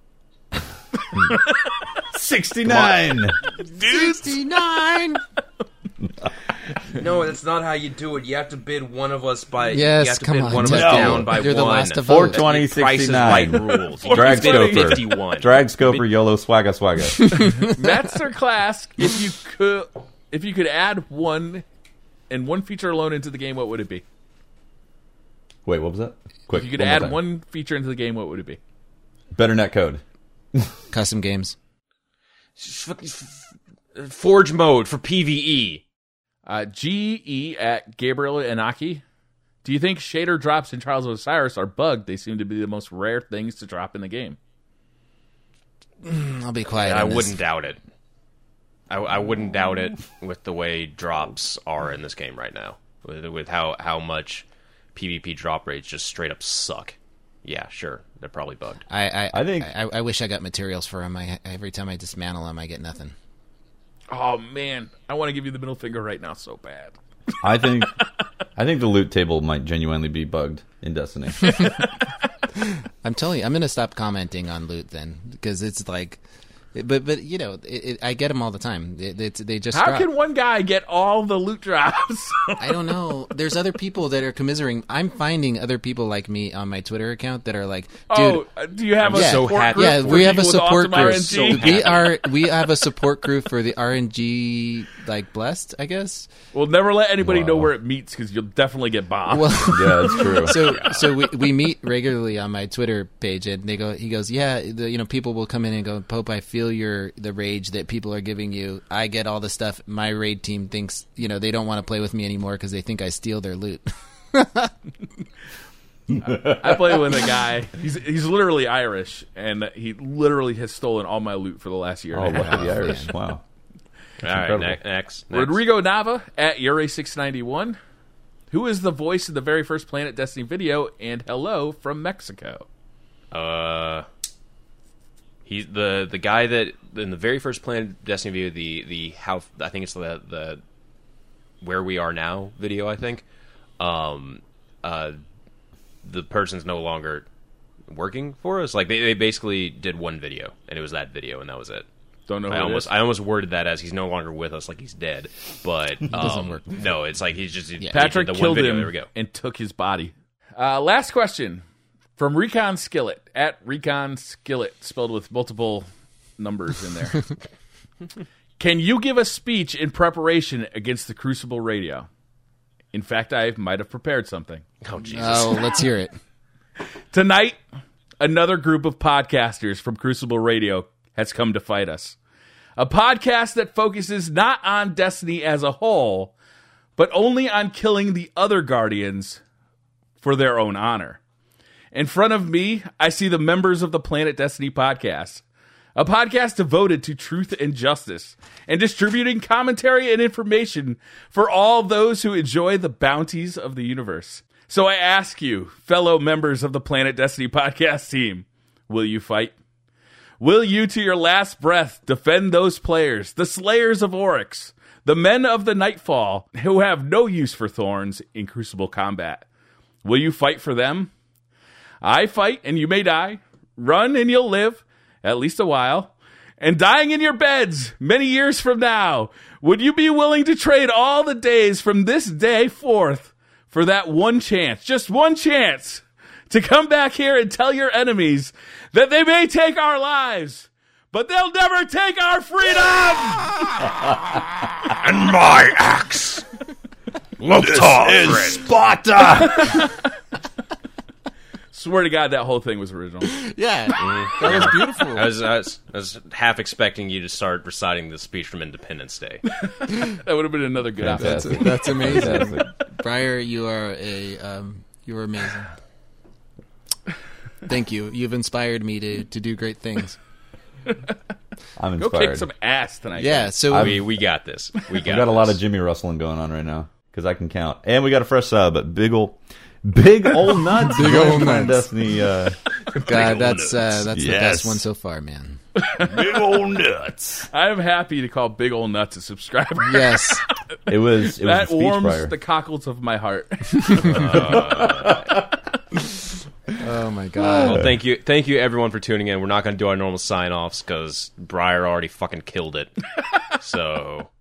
69. 69. No, that's not how you do it. You have to bid one of us by. Yes, you have to come bid on, one of us Dustin. down by You're the one. last to vote. 420, Price is 69. right rules. You Drag bid Scoper. 51. Drag Scoper, YOLO, Swagga, Swagga. Master Class, if you could add one feature alone into the game, what would it be? Wait, what was that? Quick. If you could one more add time. one feature into the game, what would it be? Better net code. Custom games. Forge mode for PvE. GE at Gabriel Anaki. Do you think shader drops in Trials of Osiris are bugged? They seem to be the most rare things to drop in the game. I'll be quiet. I on this. wouldn't doubt it. I wouldn't doubt it with the way drops are in this game right now. With how much PvP drop rates just straight up suck. Yeah, sure. They're probably bugged. I think- I wish I got materials for them. Every time I dismantle them, I get nothing. Oh, man. I want to give you the middle finger right now so bad. I think the loot table might genuinely be bugged in Destiny. I'm telling you, I'm going to stop commenting on loot then, because it's like, but you know, I get them all the time. They just How drop. can one guy get all the loot drops? I don't know. There's other people that are commiserating. I'm finding other people like me on my Twitter account that are like, dude. Do you have a Yeah. support so happy. group? Yeah, for we have a people with support awesome group. RNG? We have a support group for the RNG, like blessed, I guess. We'll never let anybody know Wow. where it meets because you'll definitely get bombed. Well, Yeah, that's true. so we meet regularly on my Twitter page, and he goes, yeah, people will come in and go, Pope, I feel the rage that people are giving you. I get all the stuff. My raid team thinks, they don't want to play with me anymore because they think I steal their loot. I play with a guy. He's literally Irish, and he literally has stolen all my loot for the last year. Oh, and a look half. at the Irish. Wow. All right, incredible. next. Rodrigo Nava at Yuri691. Who is the voice of the very first Planet Destiny video? And hello from Mexico. He's the guy that in the very first Planet Destiny video, the how I think it's the Where We Are Now video, I think. The person's no longer working for us. Like they basically did one video, and it was that video, and that was it. Don't know who I almost worded that as he's no longer with us, like he's dead. But doesn't work. No, it's like he's just Patrick he did the killed one video. him There we go. and took his body. Last question from Recon Skillet at Recon Skillet, spelled with multiple numbers in there. Can you give a speech in preparation against the Crucible Radio? In fact, I might have prepared something. Oh Jesus! Oh, let's hear it. Tonight, another group of podcasters from Crucible Radio has come to fight us. A podcast that focuses not on Destiny as a whole, but only on killing the other Guardians for their own honor. In front of me, I see the members of the Planet Destiny podcast, a podcast devoted to truth and justice and distributing commentary and information for all those who enjoy the bounties of the universe. So I ask you, fellow members of the Planet Destiny podcast team, will you fight? Will you, to your last breath, defend those players, the Slayers of Oryx, the men of the Nightfall, who have no use for thorns in Crucible combat? Will you fight for them? I fight, and you may die. Run, and you'll live, at least a while. And dying in your beds many years from now, would you be willing to trade all the days from this day forth for that one chance, just one chance, to come back here and tell your enemies that they may take our lives, but they'll never take our freedom? And my axe, Is Sparta! Swear to God, that whole thing was original. Yeah, that was beautiful. I was half expecting you to start reciting the speech from Independence Day. That would have been another good episode. Fantastic. That's amazing. Fantastic. Briar, you are you are amazing. Thank you. You've inspired me to do great things. I'm Go inspired. kick some ass tonight. Yeah, so We got this. We got a lot of Jimmy rustling going on right now because I can count, and we got a fresh sub, but big old nuts. Big ol' Planet nuts. Destiny. God, that's the Yes. best one so far, man. Big old nuts. I'm happy to call Big Ol' Nuts a subscriber. Yes. It was That a speech warms prior. the cockles of my heart. Oh my God. Well, thank you everyone for tuning in. We're not going to do our normal sign offs because Briar already fucking killed it. So